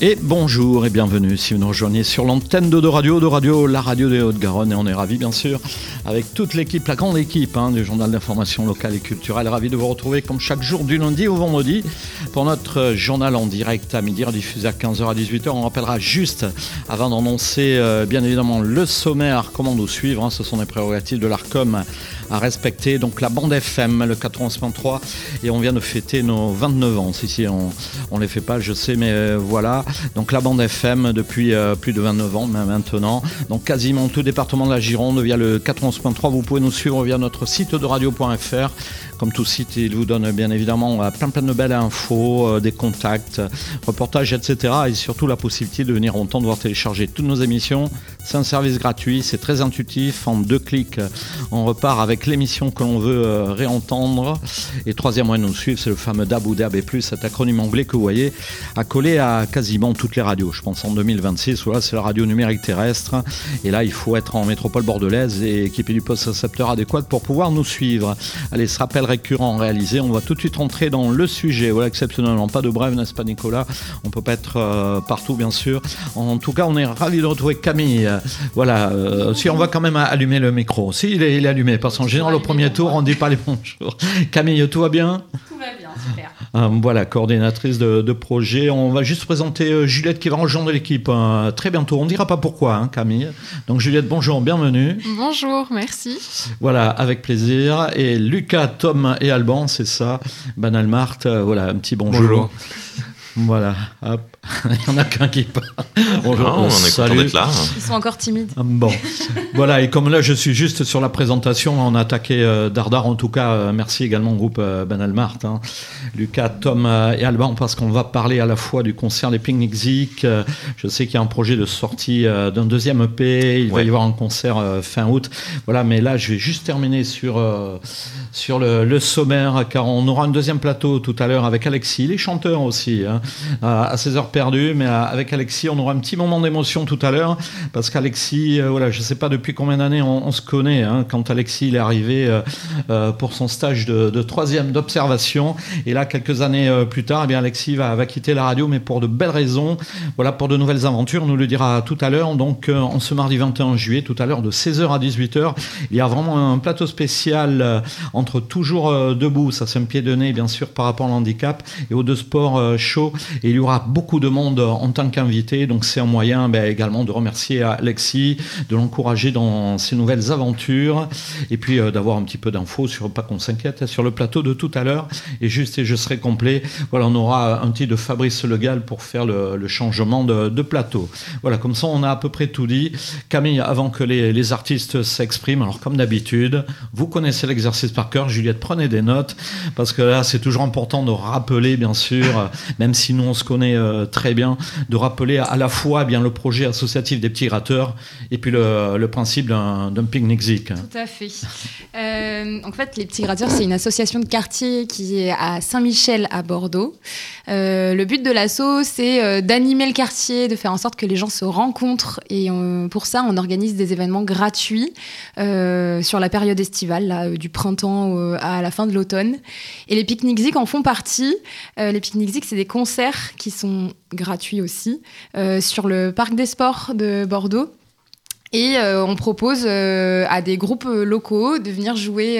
Et bonjour et bienvenue si vous nous rejoignez sur l'antenne de Radio, la radio des Hauts-de-Garonne. Et on est ravis bien sûr avec toute l'équipe, la grande équipe du journal d'information locale et culturelle. Ravis de vous retrouver comme chaque jour du lundi au vendredi pour notre journal en direct à midi, diffusé à 15h à 18h. On rappellera juste avant d'annoncer bien évidemment le sommaire, comment nous suivre. Ce sont les prérogatives de l'Arcom à respecter. Donc la bande FM, le 91.3, et on vient de fêter nos 29 ans. Si on les fait pas, je sais, mais voilà. Donc la bande FM depuis plus de 29 ans maintenant. Donc quasiment tout département de la Gironde via le 91.3. Vous pouvez nous suivre via notre site de radio.fr. Comme tout site, il vous donne bien évidemment plein de belles infos, des contacts, reportages, etc. Et surtout la possibilité de venir entendre, voir télécharger toutes nos émissions. C'est un service gratuit, c'est très intuitif. En 2 clics, on repart avec l'émission que l'on veut réentendre. Et troisième moyen de nous suivre, c'est le fameux DAB ou DAB+, cet acronyme anglais que vous voyez accolé à quasiment toutes les radios. Je pense en 2026, voilà, c'est la radio numérique terrestre. Et là, il faut être en métropole bordelaise et équipé du poste récepteur adéquat pour pouvoir nous suivre. Allez, ce rappel récurrent réalisé, on va tout de suite rentrer dans le sujet. Voilà, exceptionnellement, pas de brève, n'est-ce pas Nicolas? On peut pas être partout, bien sûr. En tout cas, on est ravis de retrouver Camille. Voilà, si on va quand même allumer le micro. Si, il est allumé, parce qu'en général, au premier tour, on ne dit pas les bonjours. Camille, tout va bien? Tout va bien, super. Voilà, coordinatrice de projet. On va juste présenter Juliette qui va rejoindre l'équipe très bientôt. On ne dira pas pourquoi, Camille. Donc Juliette, bonjour, bienvenue. Bonjour, merci. Voilà, avec plaisir. Et Lucas, Tom et Alban, c'est ça. Banal Marthe, voilà, un petit bonjour. Bonjour. Voilà, hop. Il n'y en a qu'un qui parle. Bonjour, non, on est content d'être là. Ils sont encore timides. Bon, voilà, et comme là je suis juste sur la présentation, on a attaqué Dardar, en tout cas, merci également au groupe Banal Marthe, Lucas, Tom et Alban, parce qu'on va parler à la fois du concert des Picnic Zik. Je sais qu'il y a un projet de sortie d'un deuxième EP, il va y avoir un concert fin août. Voilà, mais là je vais juste terminer sur le sommaire, car on aura un deuxième plateau tout à l'heure avec Alexis, les chanteurs aussi, à 16h perdu, mais avec Alexis, on aura un petit moment d'émotion tout à l'heure, parce qu'Alexis, voilà, je ne sais pas depuis combien d'années on se connaît, quand Alexis il est arrivé pour son stage de troisième d'observation, et là, quelques années plus tard, eh bien, Alexis va quitter la radio, mais pour de belles raisons, voilà, pour de nouvelles aventures, on nous le dira tout à l'heure, donc en ce mardi 21 juillet, tout à l'heure, de 16h à 18h, il y a vraiment un plateau spécial entre Toujours debout, ça c'est un pied de nez, bien sûr, par rapport à l'handicap, et aux deux sports chauds, et il y aura beaucoup de monde en tant qu'invité, donc c'est un moyen également de remercier Alexis, de l'encourager dans ses nouvelles aventures, et puis d'avoir un petit peu d'infos sur, pas qu'on s'inquiète, sur le plateau de tout à l'heure, et je serai complet, voilà, on aura un petit de Fabrice Le Gall pour faire le changement de plateau. Voilà, comme ça on a à peu près tout dit. Camille, avant que les artistes s'expriment, alors comme d'habitude, vous connaissez l'exercice par cœur, Juliette, prenez des notes, parce que là c'est toujours important de rappeler, bien sûr, même si nous on se connaît très bien, de rappeler à la fois le projet associatif des petits gratteurs et puis le principe d'un Picnic Zik. Tout à fait. En fait, les petits gratteurs, c'est une association de quartier qui est à Saint-Michel à Bordeaux. Le but de l'asso, c'est d'animer le quartier, de faire en sorte que les gens se rencontrent, et pour ça, on organise des événements gratuits sur la période estivale, là, du printemps à la fin de l'automne. Et les Picnic Zik en font partie. Les Picnic Zik, c'est des concerts qui sont gratuits aussi, sur le Parc des Sports de Bordeaux. Et on propose à des groupes locaux de venir jouer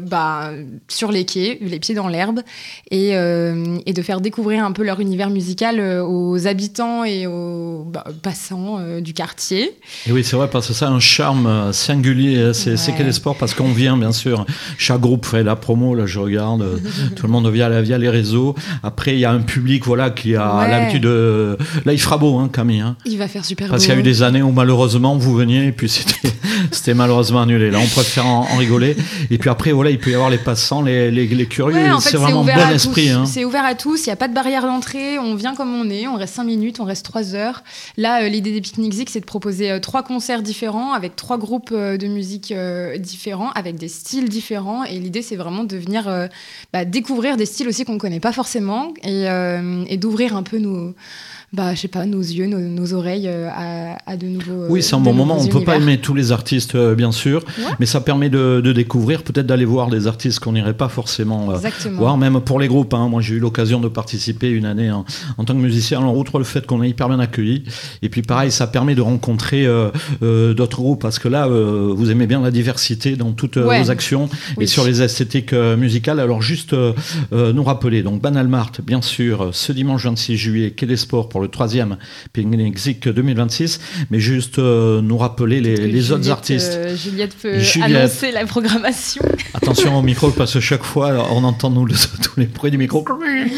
sur les quais, les pieds dans l'herbe, et de faire découvrir un peu leur univers musical aux habitants et aux passants du quartier. Et oui, c'est vrai, parce que ça a un charme singulier, c'est Quai des Sports, parce qu'on vient, bien sûr, chaque groupe fait la promo, là je regarde, tout le monde via les réseaux. Après, il y a un public qui a l'habitude de... Là, il fera beau, Camille. Il va faire super beau. Parce qu'il y a eu des années où malheureusement, vous veniez et puis c'était malheureusement annulé. Là, on préfère en rigoler. Et puis après, il peut y avoir les passants, les curieux. En fait, c'est vraiment bon esprit. C'est ouvert à tous. Il n'y a pas de barrière d'entrée. On vient comme on est. On reste 5 minutes, on reste 3 heures. Là, l'idée des Picnic Zik, c'est de proposer 3 concerts différents avec 3 groupes de musique différents, avec des styles différents. Et l'idée, c'est vraiment de venir découvrir des styles aussi qu'on ne connaît pas forcément, et d'ouvrir un peu nos yeux, nos oreilles à de nouveaux Oui, c'est un bon moment. ne peut univers. pas aimer tous les artistes, bien sûr, mais ça permet de découvrir, peut-être d'aller voir des artistes qu'on n'irait pas forcément voir, même pour les groupes. Moi, j'ai eu l'occasion de participer une année en tant que musicien. Alors, outre le fait qu'on est hyper bien accueillis, et puis pareil, ça permet de rencontrer d'autres groupes, parce que là, vous aimez bien la diversité dans toutes vos actions et sur les esthétiques musicales. Alors, juste nous rappeler, donc Banal Mart, bien sûr, ce dimanche 26 juillet, Quai des Sports pour le 3e Picnic Zik 2026, mais juste nous rappeler les autres artistes. Juliette peut annoncer la programmation. Attention au micro, parce que chaque fois, on entend tous les bruits du micro.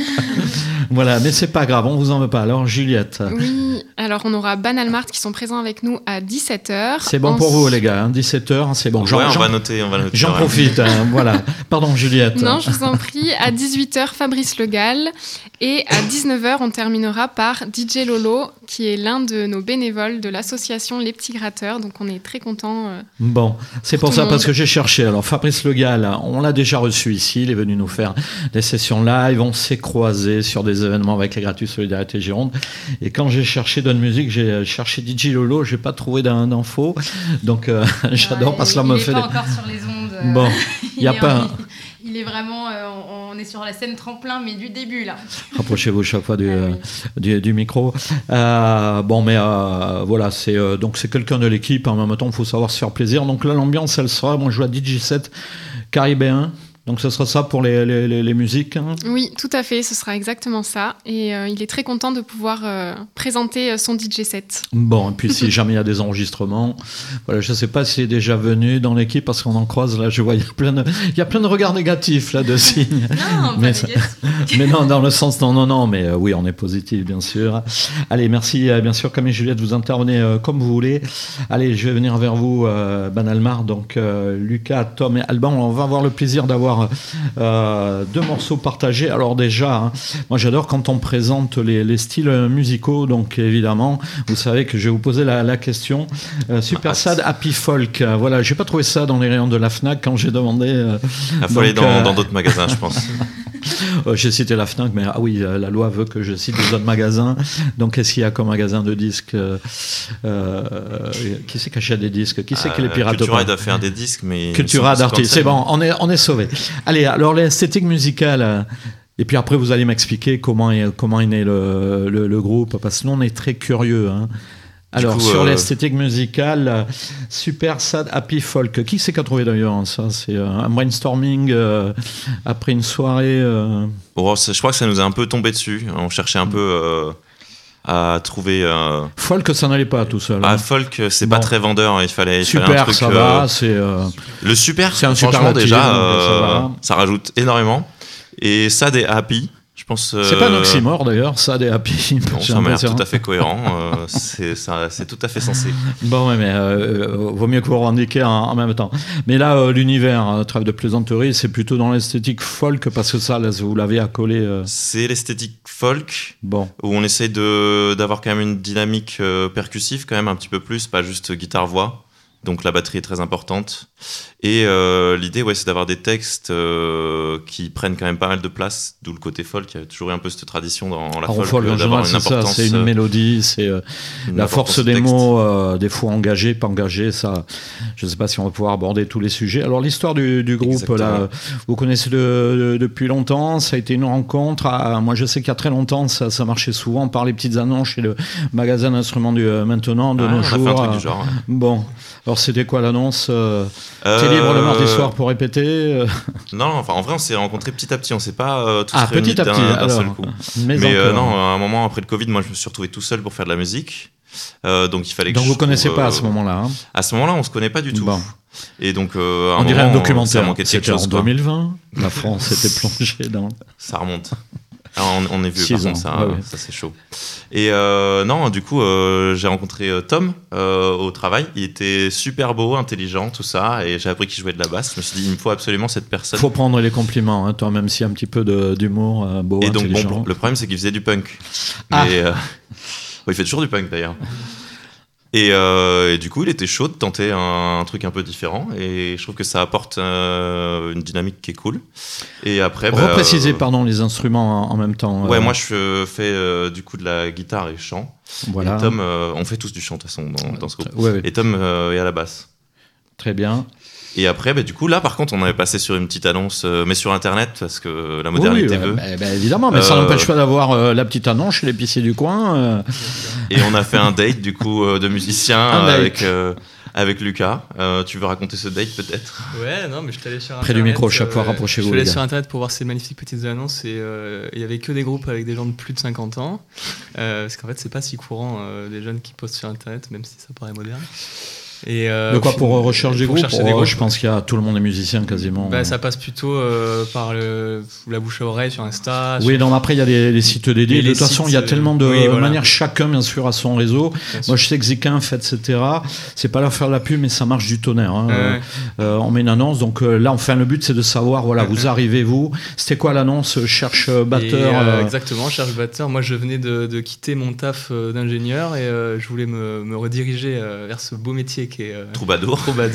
Voilà, mais c'est pas grave, on vous en veut pas. Alors, Juliette. Oui, alors on aura Banal Mart qui sont présents avec nous à 17h. C'est bon pour vous, les gars, 17h, c'est bon. On va noter. J'en profite, voilà. Pardon, Juliette. Non, je vous en prie. À 18h, Fabrice Le Gall. Et à 19h, on terminera par DJ Lolo, qui est l'un de nos bénévoles de l'association Les Petits Gratteurs. Donc on est très contents. Bon, c'est pour ça, parce que j'ai cherché. Alors, Fabrice Le Gall, on l'a déjà reçu ici. Il est venu nous faire des sessions live. On s'est croisés sur des événements avec les Gratus Solidarité Gironde. Et quand j'ai cherché Donne Musique, j'ai cherché DJ Lolo. J'ai pas trouvé d'infos. Donc, j'adore parce que là, on me fait. Il n'est pas encore sur les ondes. Bon, il n'y a pas. Il est vraiment, on est sur la scène tremplin, mais du début là. Rapprochez-vous chaque fois du micro. Bon, mais voilà, donc c'est quelqu'un de l'équipe. En même temps, il faut savoir se faire plaisir. Donc là, l'ambiance, elle sera. Moi, je joue à DJ 7 caribéen. Donc ce sera ça pour les musiques. Oui, tout à fait, ce sera exactement ça. Et il est très content de pouvoir présenter son DJ set. Bon, et puis si jamais il y a des enregistrements, voilà, je ne sais pas s'il est déjà venu dans l'équipe, parce qu'on en croise, là, je vois, il y a plein de regards négatifs, là, de signes. Non, pas négatif. Mais non, dans le sens, non, mais oui, on est positif, bien sûr. Allez, merci, bien sûr, Camille et Juliette, vous intervenez comme vous voulez. Allez, je vais venir vers vous, Banal Mart, donc Lucas, Tom et Alban, on va avoir le plaisir d'avoir deux morceaux partagés. Alors déjà, moi j'adore quand on présente les styles musicaux, donc évidemment, vous savez que je vais vous poser la question. Super Sad, Happy Folk, voilà, j'ai pas trouvé ça dans les rayons de la Fnac quand j'ai demandé. Il faut aller dans d'autres magasins, je pense. J'ai cité la Fnac, mais oui, la loi veut que je cite les autres magasins. Donc, qu'est-ce qu'il y a comme magasin de disques qui c'est qui achète des disques? Qui c'est qui les pirate? Cultura doit faire des disques, mais... Cultura d'artistes, c'est bon, on est sauvés. Allez, alors l'esthétique musicale... Et puis après, vous allez m'expliquer comment est né le groupe, parce que nous, on est très curieux, Alors, sur l'esthétique musicale, Super Sad, Happy Folk. Qui c'est qui a trouvé d'ailleurs ça? C'est un brainstorming après une soirée je crois que ça nous a un peu tombé dessus. On cherchait un peu à trouver... Folk, ça n'allait pas tout seul. Folk, c'est pas très vendeur. Il fallait super, un truc... ça va. Le super, c'est un franchement, déjà, donc, ça rajoute énormément. Et Sad et Happy... Je pense, c'est pas un oxymore d'ailleurs, ça des happy. Non, ça m'a l'air tout à fait cohérent. C'est tout à fait sensé. Bon, mais vaut mieux que vous revendiquez en même temps. Mais là, l'univers, trêve de plaisanterie, c'est plutôt dans l'esthétique folk, parce que ça, là, vous l'avez accolé. C'est l'esthétique folk, où on essaye d'avoir quand même une dynamique percussive, quand même un petit peu plus, pas juste guitare-voix. Donc la batterie est très importante. Et l'idée, c'est d'avoir des textes qui prennent quand même pas mal de place, d'où le côté folk. Il y a toujours eu un peu cette tradition dans la folk d'avoir une importance. C'est une mélodie, c'est la force des mots, des fois engagés, pas engagés. Ça, je ne sais pas si on va pouvoir aborder tous les sujets. Alors l'histoire du groupe, là, vous connaissez depuis longtemps. Ça a été une rencontre. Moi, je sais qu'il y a très longtemps, ça marchait souvent par les petites annonces chez le magasin d'instruments maintenant de nos jours. On a fait un truc du genre. Bon. Alors c'était quoi l'annonce? T'es libre le mardi soir pour répéter? Non, enfin en vrai on s'est rencontrés petit à petit, on s'est pas tous réunis petit à petit, d'un seul coup. Mais non, à un moment après le Covid, moi je me suis retrouvé tout seul pour faire de la musique. Donc il fallait que vous connaissez pas à ce moment-là À ce moment-là, on se connaît pas du tout. Bon. Et donc on dirait un documentaire. C'était en 2020. La France était plongée dans. Ça remonte. Alors, on est vieux par contre, ça c'est chaud. Et non, du coup, j'ai rencontré Tom au travail. Il était super beau, intelligent, tout ça, et j'ai appris qu'il jouait de la basse. Je me suis dit, il me faut absolument cette personne. Faut prendre les compliments, toi, même s'il y a un petit peu d'humour, beau, et donc, intelligent. le problème, c'est qu'il faisait du punk. Mais il fait toujours du punk d'ailleurs. Et du coup, il était chaud de tenter un truc un peu différent. Et je trouve que ça apporte une dynamique qui est cool. Et après, repréciser, les instruments en même temps. Ouais, moi je fais du coup de la guitare et chant. Voilà. Et Tom, on fait tous du chant de toute façon dans ce groupe. Ouais. Et Tom est à la basse. Très bien. Et après, du coup, là, par contre, on avait passé sur une petite annonce, mais sur Internet, parce que la modernité veut. Évidemment, mais ça n'empêche pas d'avoir la petite annonce chez l'épicier du coin. Et on a fait un date, du coup, de musiciens avec Lucas. Tu veux raconter ce date, peut-être ? Ouais, non, mais je suis allé sur Internet. Près du micro, chaque fois, rapprochez-vous. Je suis allé sur Internet pour voir ces magnifiques petites annonces et il y avait que des groupes avec des gens de plus de 50 ans. Parce qu'en fait, c'est pas si courant des jeunes qui postent sur Internet, même si ça paraît moderne. Et de quoi, pour recherche des groupes, je pense qu'il y a tout le monde est musicien quasiment. Ça passe plutôt par la bouche à oreille sur Insta. Oui, après il y a les sites dédiés. De toute façon, il y a tellement de manières, chacun bien sûr a son réseau. Moi je sais que Zikin fait, etc. C'est pas leur faire de la pub, mais ça marche du tonnerre. On met une annonce, donc là enfin le but c'est de savoir, vous arrivez vous. C'était quoi l'annonce ? Cherche batteur. Exactement, cherche batteur. Moi je venais de quitter mon taf d'ingénieur et je voulais me rediriger vers ce beau métier qui est Troubadour.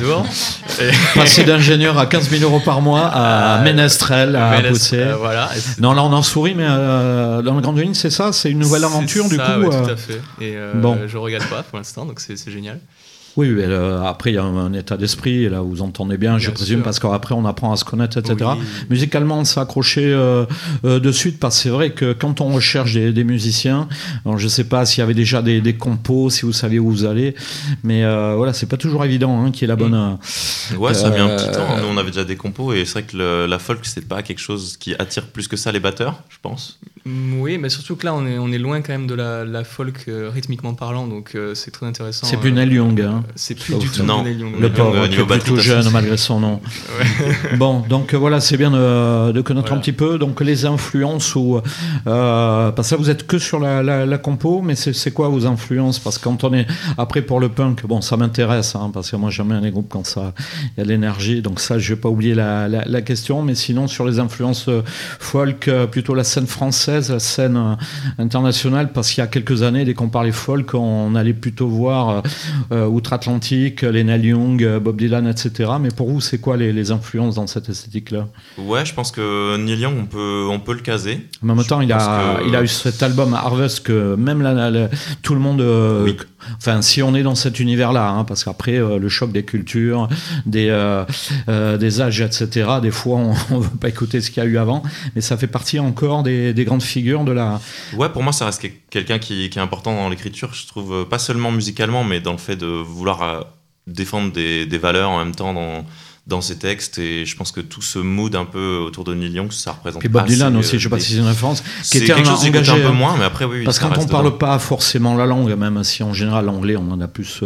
Passer d'ingénieur à 15 000 € par mois à Ménestrel, à pousser. Voilà. Non, là on en sourit, mais dans la grande ligne, c'est ça, c'est une nouvelle aventure du coup. Oui, tout à fait. Et je regrette pas pour l'instant, donc c'est génial. Oui, mais après il y a un état d'esprit, et là vous entendez bien, je présume, parce qu'après on apprend à se connaître, etc. Oui. Musicalement, on s'est accroché de suite, parce que c'est vrai que quand on recherche des musiciens, alors je sais pas s'il y avait déjà des compos, si vous saviez où vous allez, mais c'est pas toujours évident qui est la bonne. Ouais, ça a mis un petit temps. Nous on avait déjà des compos, et c'est vrai que la folk c'est pas quelque chose qui attire plus que ça les batteurs, je pense. Oui, mais surtout que là on est loin quand même de la folk rythmiquement parlant, donc c'est très intéressant. C'est plus Neil Young, C'est plus du tout Neil Young. Le pauvre, qui est plutôt jeune malgré son nom. Ouais. Bon, donc c'est bien de connaître un petit peu donc les influences ou parce que là vous êtes que sur la compo, mais c'est quoi vos influences ? Parce que quand on est après pour le punk, ça m'intéresse parce que moi j'aime bien les groupes quand ça il y a de l'énergie, donc ça je vais pas oublier la question, mais sinon sur les influences folk, plutôt la scène française, la scène internationale, parce qu'il y a quelques années dès qu'on parlait folk, on allait plutôt voir outre-Atlantique, les Neil Young, Bob Dylan, etc. Mais pour vous, c'est quoi les influences dans cette esthétique-là ? Ouais, je pense que Neil Young, on peut le caser. En même temps, il a eu cet album Harvest que même tout le monde... Enfin, si on est dans cet univers-là, parce qu'après, le choc des cultures, des âges, etc., des fois, on ne veut pas écouter ce qu'il y a eu avant, mais ça fait partie encore des grandes figures de la... Ouais, pour moi, ça reste quelqu'un qui est important dans l'écriture, je trouve, pas seulement musicalement, mais dans le fait de vouloir défendre des valeurs en même temps dans ses textes, et je pense que tout ce mood un peu autour de Neil Young, ça représente. Et Bob Dylan aussi, je sais pas si c'est une référence, qui était quelque chose qui engagé un peu moins, mais après oui. Parce que quand on parle pas forcément la langue, même si en général l'anglais on en a plus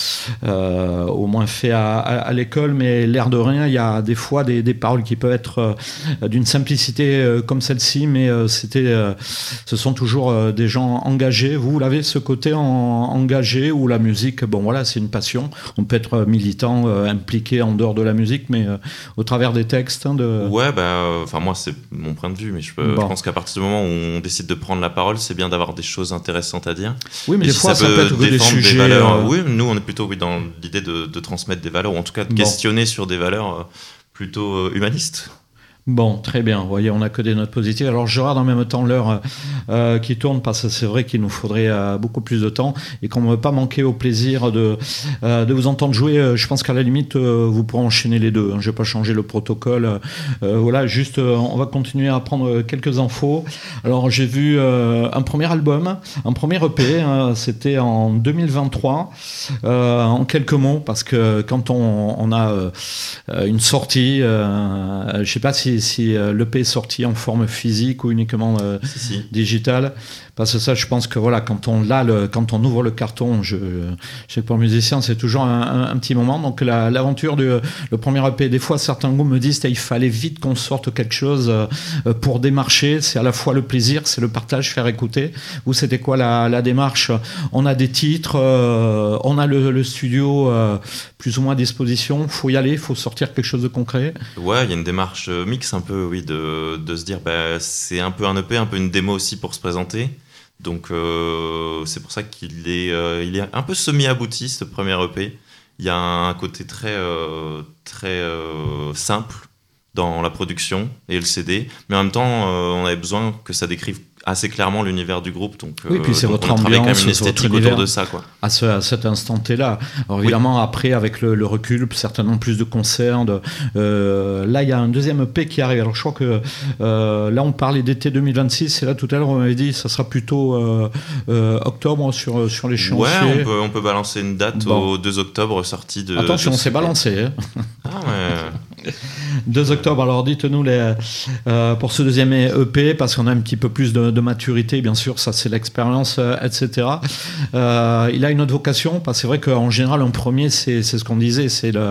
au moins fait à l'école, mais l'air de rien, il y a des fois des paroles qui peuvent être d'une simplicité comme celle-ci, mais ce sont toujours des gens engagés. Vous l'avez ce côté engagé où la musique, c'est une passion. On peut être militant, impliqué en dehors de la musique, mais au travers des textes. Ouais, moi c'est mon point de vue, mais je pense qu'à partir du moment où on décide de prendre la parole, c'est bien d'avoir des choses intéressantes à dire. Oui, mais des fois ça peut être des sujets. Valeurs, oui, nous on est plutôt dans l'idée de transmettre des valeurs, ou en tout cas de questionner sur des valeurs plutôt humanistes. Bon, très bien. Vous voyez, on n'a que des notes positives. Alors, je regarde en même temps l'heure qui tourne, parce que c'est vrai qu'il nous faudrait beaucoup plus de temps et qu'on ne veut pas manquer au plaisir de vous entendre jouer. Je pense qu'à la limite, vous pourrez enchaîner les deux. Je ne vais pas changer le protocole. Juste, on va continuer à prendre quelques infos. Alors, j'ai vu un premier album, un premier EP. C'était en 2023. En quelques mots, parce que quand on a une sortie, je ne sais pas si l'EP est sorti en forme physique ou uniquement digitale, parce que ça, je pense que quand on ouvre le carton, je sais que pour le musicien c'est toujours un petit moment. Donc l'aventure le premier EP, des fois certains groupes me disent il fallait vite qu'on sorte quelque chose pour démarcher. C'est à la fois le plaisir, c'est le partage, faire écouter. Vous, c'était quoi la démarche ? On a des titres, on a le studio plus ou moins à disposition, faut y aller, faut sortir quelque chose de concret. Ouais, il y a une démarche mix un peu, de se dire c'est un peu un EP, un peu une démo aussi pour se présenter. Donc c'est pour ça qu'il est, il est un peu semi-abouti, ce premier EP. Il y a un côté très simple dans la production et le CD, mais en même temps, on avait besoin que ça décrive assez clairement l'univers du groupe. Donc, oui, puis c'est votre on a travaillé quand même ambiance, une esthétique votre univers autour de ça, quoi. À cet instant T-là. Alors évidemment, après, avec le recul, certainement plus de concerts. Là, il y a un deuxième EP qui arrive. Alors je crois que là, on parlait d'été 2026, et là, tout à l'heure, on m'avait dit que ça sera plutôt octobre sur l'échéancier. Ouais, on peut balancer une date au 2 octobre, sortie de... Attention, on s'est balancé. Hein. Ah ouais. 2 octobre, alors dites-nous pour ce deuxième EP, parce qu'on a un petit peu plus de maturité, bien sûr, ça c'est l'expérience, etc. Il a une autre vocation, parce que c'est vrai qu'en général, un premier, c'est ce qu'on disait,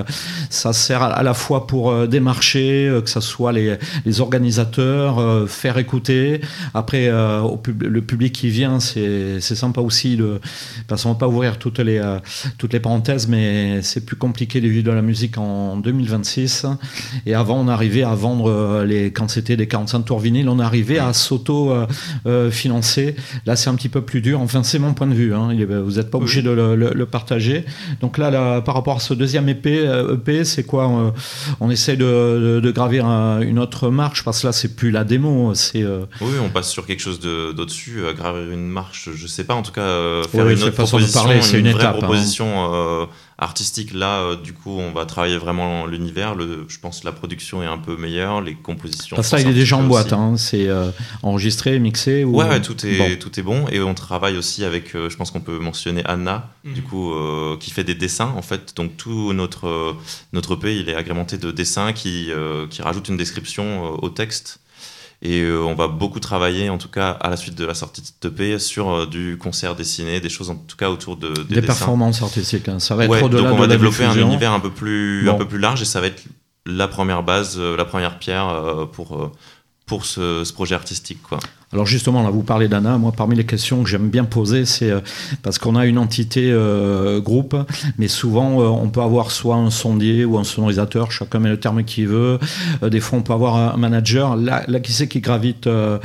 ça sert à la fois pour démarcher, que ce soit les organisateurs, faire écouter. Après, le public qui vient, c'est sympa aussi, parce qu'on ne va pas ouvrir toutes les parenthèses, mais c'est plus compliqué de vivre de la musique en 2026. Et avant, on arrivait à vendre, quand c'était des 45 tours vinyle, on arrivait à s'auto-financer. Là, c'est un petit peu plus dur. Enfin, c'est mon point de vue. Hein. Vous n'êtes pas obligé de le partager. Donc là, par rapport à ce deuxième EP, c'est quoi on essaie de gravir une autre marche, parce que là, c'est plus la démo. Oui, on passe sur quelque chose d'au-dessus. Gravir une marche, je ne sais pas. En tout cas, faire oui, une autre proposition, c'est une vraie étape, proposition artistique. Là, du coup, on va travailler vraiment l'univers. Je pense que la production est un peu meilleure, les compositions. Parce que là, il est déjà en boîte. Hein. C'est enregistré, mixé. Ouais, tout est bon. Et on travaille aussi avec, je pense qu'on peut mentionner Anna, du coup, qui fait des dessins, en fait. Donc, tout notre EP, il est agrémenté de dessins qui rajoutent une description au texte. Et on va beaucoup travailler, en tout cas à la suite de la sortie de EP, sur du concert dessiné, des choses en tout cas autour des dessins. Performances artistiques. Hein. Ça va être au-delà de la donc on va développer diffusion. un univers un peu plus large, et ça va être la première base, la première pierre pour ce projet artistique, quoi. Alors justement, là, vous parlez d'Anna. Moi, parmi les questions que j'aime bien poser, c'est parce qu'on a une entité groupe, mais souvent, on peut avoir soit un sondier ou un sonorisateur, chacun met le terme qu'il veut. Des fois, on peut avoir un manager. Là qui c'est qui gravite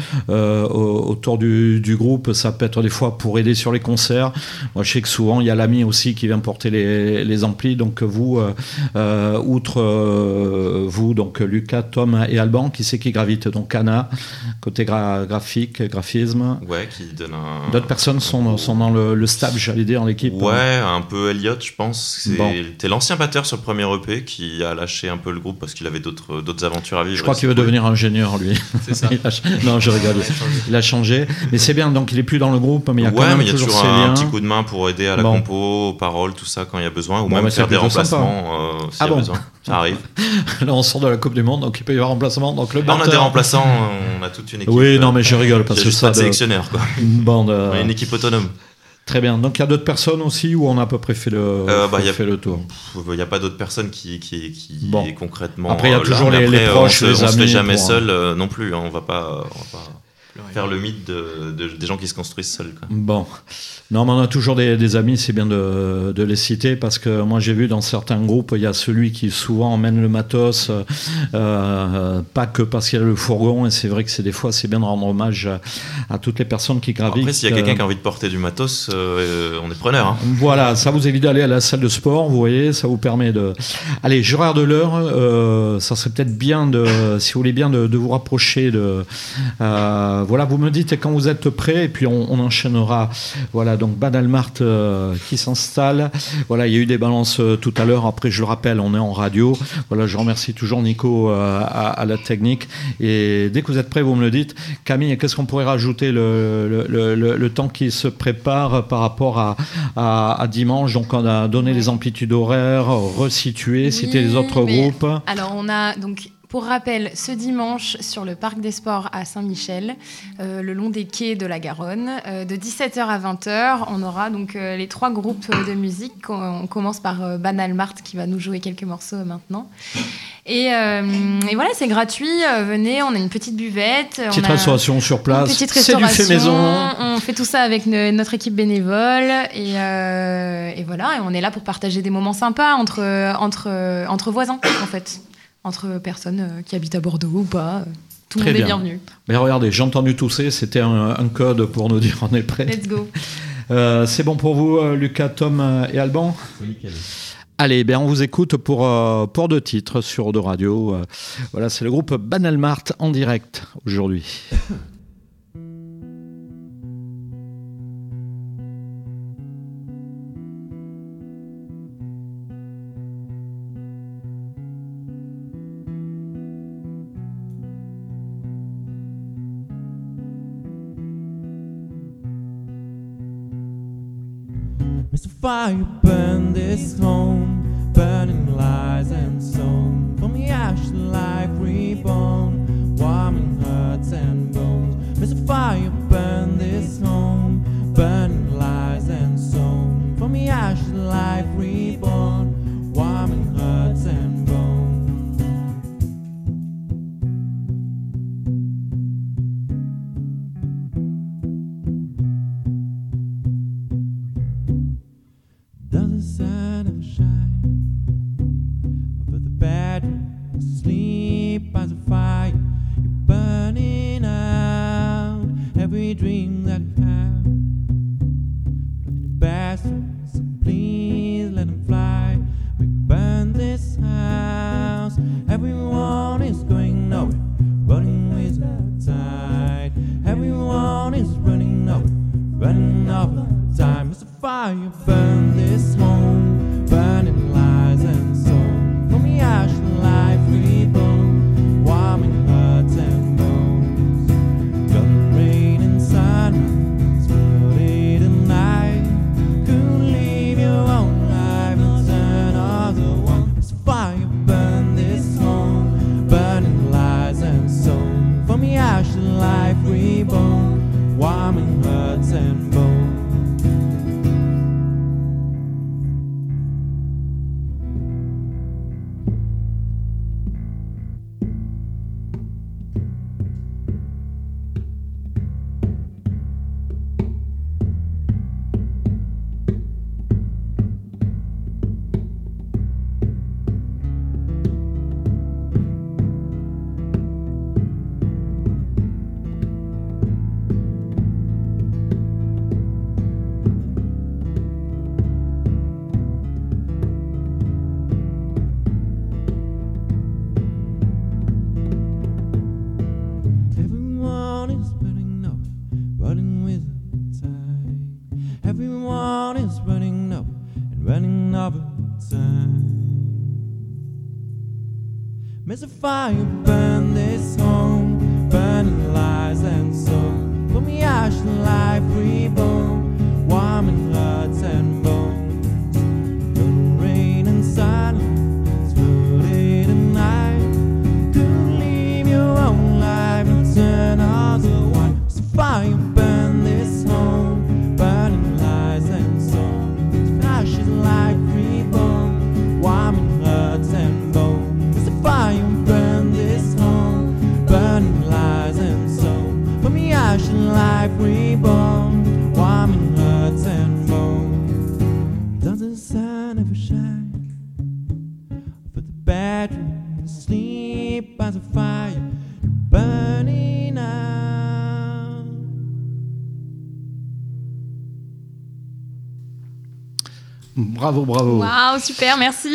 autour du groupe? Ça peut être des fois pour aider sur les concerts. Moi, je sais que souvent, il y a l'ami aussi qui vient porter les amplis. Donc vous, outre vous, donc Lucas, Tom et Alban, qui c'est qui gravite? Donc Anna, côté graphique, graphisme. Ouais, qui donne un... D'autres personnes sont dans le staff, j'allais dire, dans l'équipe. Ouais, un peu Elliot, je pense. T'es l'ancien batteur sur le premier EP qui a lâché un peu le groupe parce qu'il avait d'autres aventures à vivre. Je crois qu'il veut devenir ingénieur, lui. C'est ça. Non, je rigole. Il a changé. Mais c'est bien, donc il est plus dans le groupe, mais il y a quand même toujours un petit coup de main pour aider à la compo, aux paroles, tout ça quand il y a besoin, ou même faire des remplacements s'il y a besoin. Ça arrive. Là, on sort de la Coupe du Monde, donc il peut y avoir remplacement. Donc on a des remplaçants, on a toute une équipe. Oui, non, mais je rigole parce que ça. Pas de sélectionneur, quoi. On a une équipe autonome. Très bien. Donc il y a d'autres personnes aussi, où on a à peu près fait le tour. Il n'y a pas d'autres personnes qui concrètement. Après, il y a toujours les proches, les amis. On se fait jamais seul non plus. On va pas faire le mythe des gens qui se construisent seuls, quoi. Bon. Non, mais on a toujours des amis, c'est bien de les citer, parce que moi j'ai vu dans certains groupes, il y a celui qui souvent emmène le matos, pas que parce qu'il y a le fourgon, et c'est vrai que des fois c'est bien de rendre hommage à toutes les personnes qui gravitent. Après, s'il y a quelqu'un qui a envie de porter du matos, on est preneur. Hein. Voilà, ça vous évite d'aller à la salle de sport, vous voyez, ça vous permet de... Allez, je regarde l'heure, ça serait peut-être bien, si vous voulez bien, de vous rapprocher voilà, vous me dites quand vous êtes prêts, et puis on enchaînera. Voilà, donc Banal Mart qui s'installe. Voilà, il y a eu des balances tout à l'heure. Après, je le rappelle, on est en radio. Voilà, je remercie toujours Nico à la technique. Et dès que vous êtes prêts, vous me le dites. Camille, qu'est-ce qu'on pourrait rajouter le temps qui se prépare par rapport à dimanche? Donc, on a donné les amplitudes horaires, resitué, citer les autres groupes. Alors, on a donc... Pour rappel, ce dimanche, sur le Parc des Sports à Saint-Michel, le long des quais de la Garonne, de 17h à 20h, on aura donc les 3 groupes de musique. On commence par Banal Mart qui va nous jouer quelques morceaux maintenant. Et voilà, c'est gratuit. Venez, on a une petite buvette. Petite restauration sur place. Petite c'est du fait maison. On fait tout ça avec notre équipe bénévole. Et voilà, et on est là pour partager des moments sympas entre voisins, en fait. Entre personnes qui habitent à Bordeaux ou pas. Tout le Très monde est bien. bienvenu. Mais regardez, j'ai entendu tousser, c'était un code pour nous dire on est prêt. Let's go. C'est bon pour vous, Lucas, Tom et Alban ? Oui, nickel. Allez, ben on vous écoute pour 2 titres sur Eau Radio. Voilà, c'est le groupe Banal Mart en direct aujourd'hui. Mr. Fire, burn this home, burning lies and song. From the ash to life reborn, warming hearts and bones. Mr. Fire, burn this home, burning lies and song. From the ash to life reborn, warming hearts and bones. Doesn't sun ever shine over the bedroom, sleep as a fire. You're burning out every dream that you have. Look in the bathroom, so please let them fly. We burn this house. Everyone is going nowhere, running with the tide. Everyone is running nowhere, running over time. It's a fire, burn this home, burning lies and soul. From the ash to life reborn, warming hearts and bones. Got the rain and sun, flooded at night. Couldn't leave your own life and turn other one. It's a fire, burn this home, burning lies and soul. From the ash to life reborn, warming hearts and bones. Everyone is running up, running with the tide. Everyone is running up and running over time. Mr. Fire, burn this home, burning lies and soul. From the ash to life reborn, warming hearts and bones. The rain and silence, flooded at night. Couldn't leave your own life and turn other one. Mr. Fire, burn this home, burning lies and soul. Ashes like reborn, warming hearts and bones. Mr. Fire, burn this home, burning lies and soul. From the ash and life reborn, warming hearts and bones. Doesn't the sun ever shine over the bedroom, sleep as a fire, you're burning out. Bravo, bravo. Waouh, super, merci.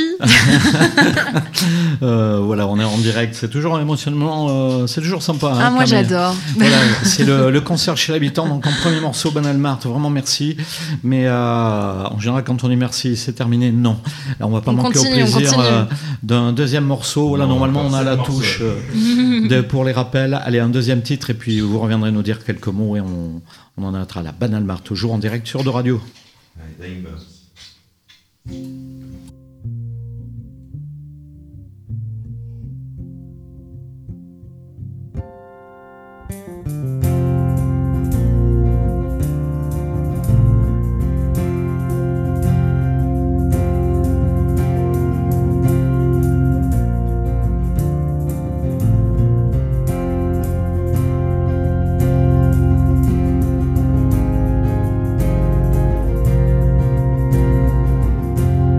Voilà, on est en direct. C'est toujours émotionnellement, c'est toujours sympa. Ah, moi Camille. j'adore. Voilà, c'est le concert chez l'habitant. Donc en premier morceau, Banal Mart, vraiment merci. Mais en général, quand on dit merci, c'est terminé. Non, là, on va pas manquer continue, au plaisir on continue. d'un deuxième morceau. Voilà, Non, normalement, on a la morceau. touche pour les rappels. Allez, un deuxième titre et puis vous reviendrez nous dire quelques mots et on en attendra la Banal Mart, toujours en direct sur De Radio. Allez, Dying Birds. Mr.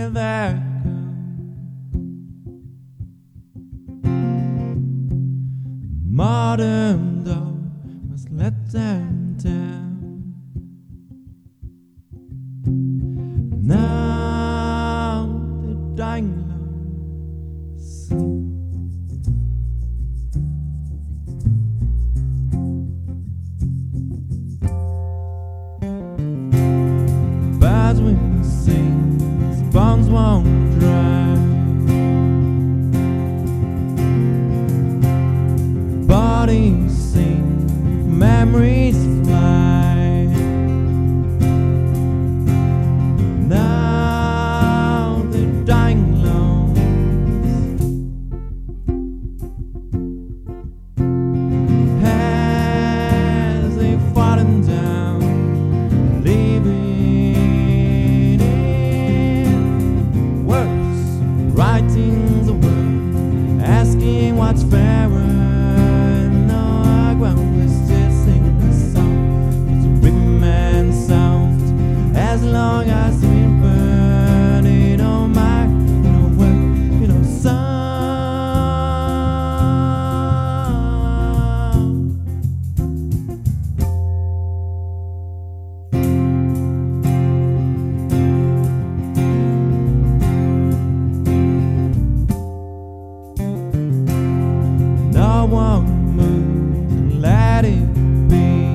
Here there modern door must let them down. Now they're dying low. Birds will sing, bones won't dry. Bodies sing, memories fly. Now they're dying low. As they've fallen down, leaving in words, writing the word, asking what's fairer. As long as we burn it on my, sound. No one move, let it be.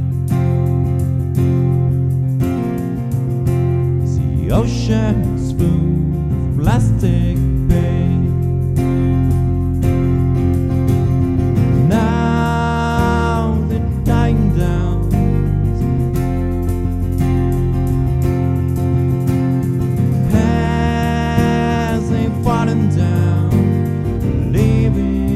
The ocean spoon, plastic bay. Now they're dying down. As they've fallen down, leaving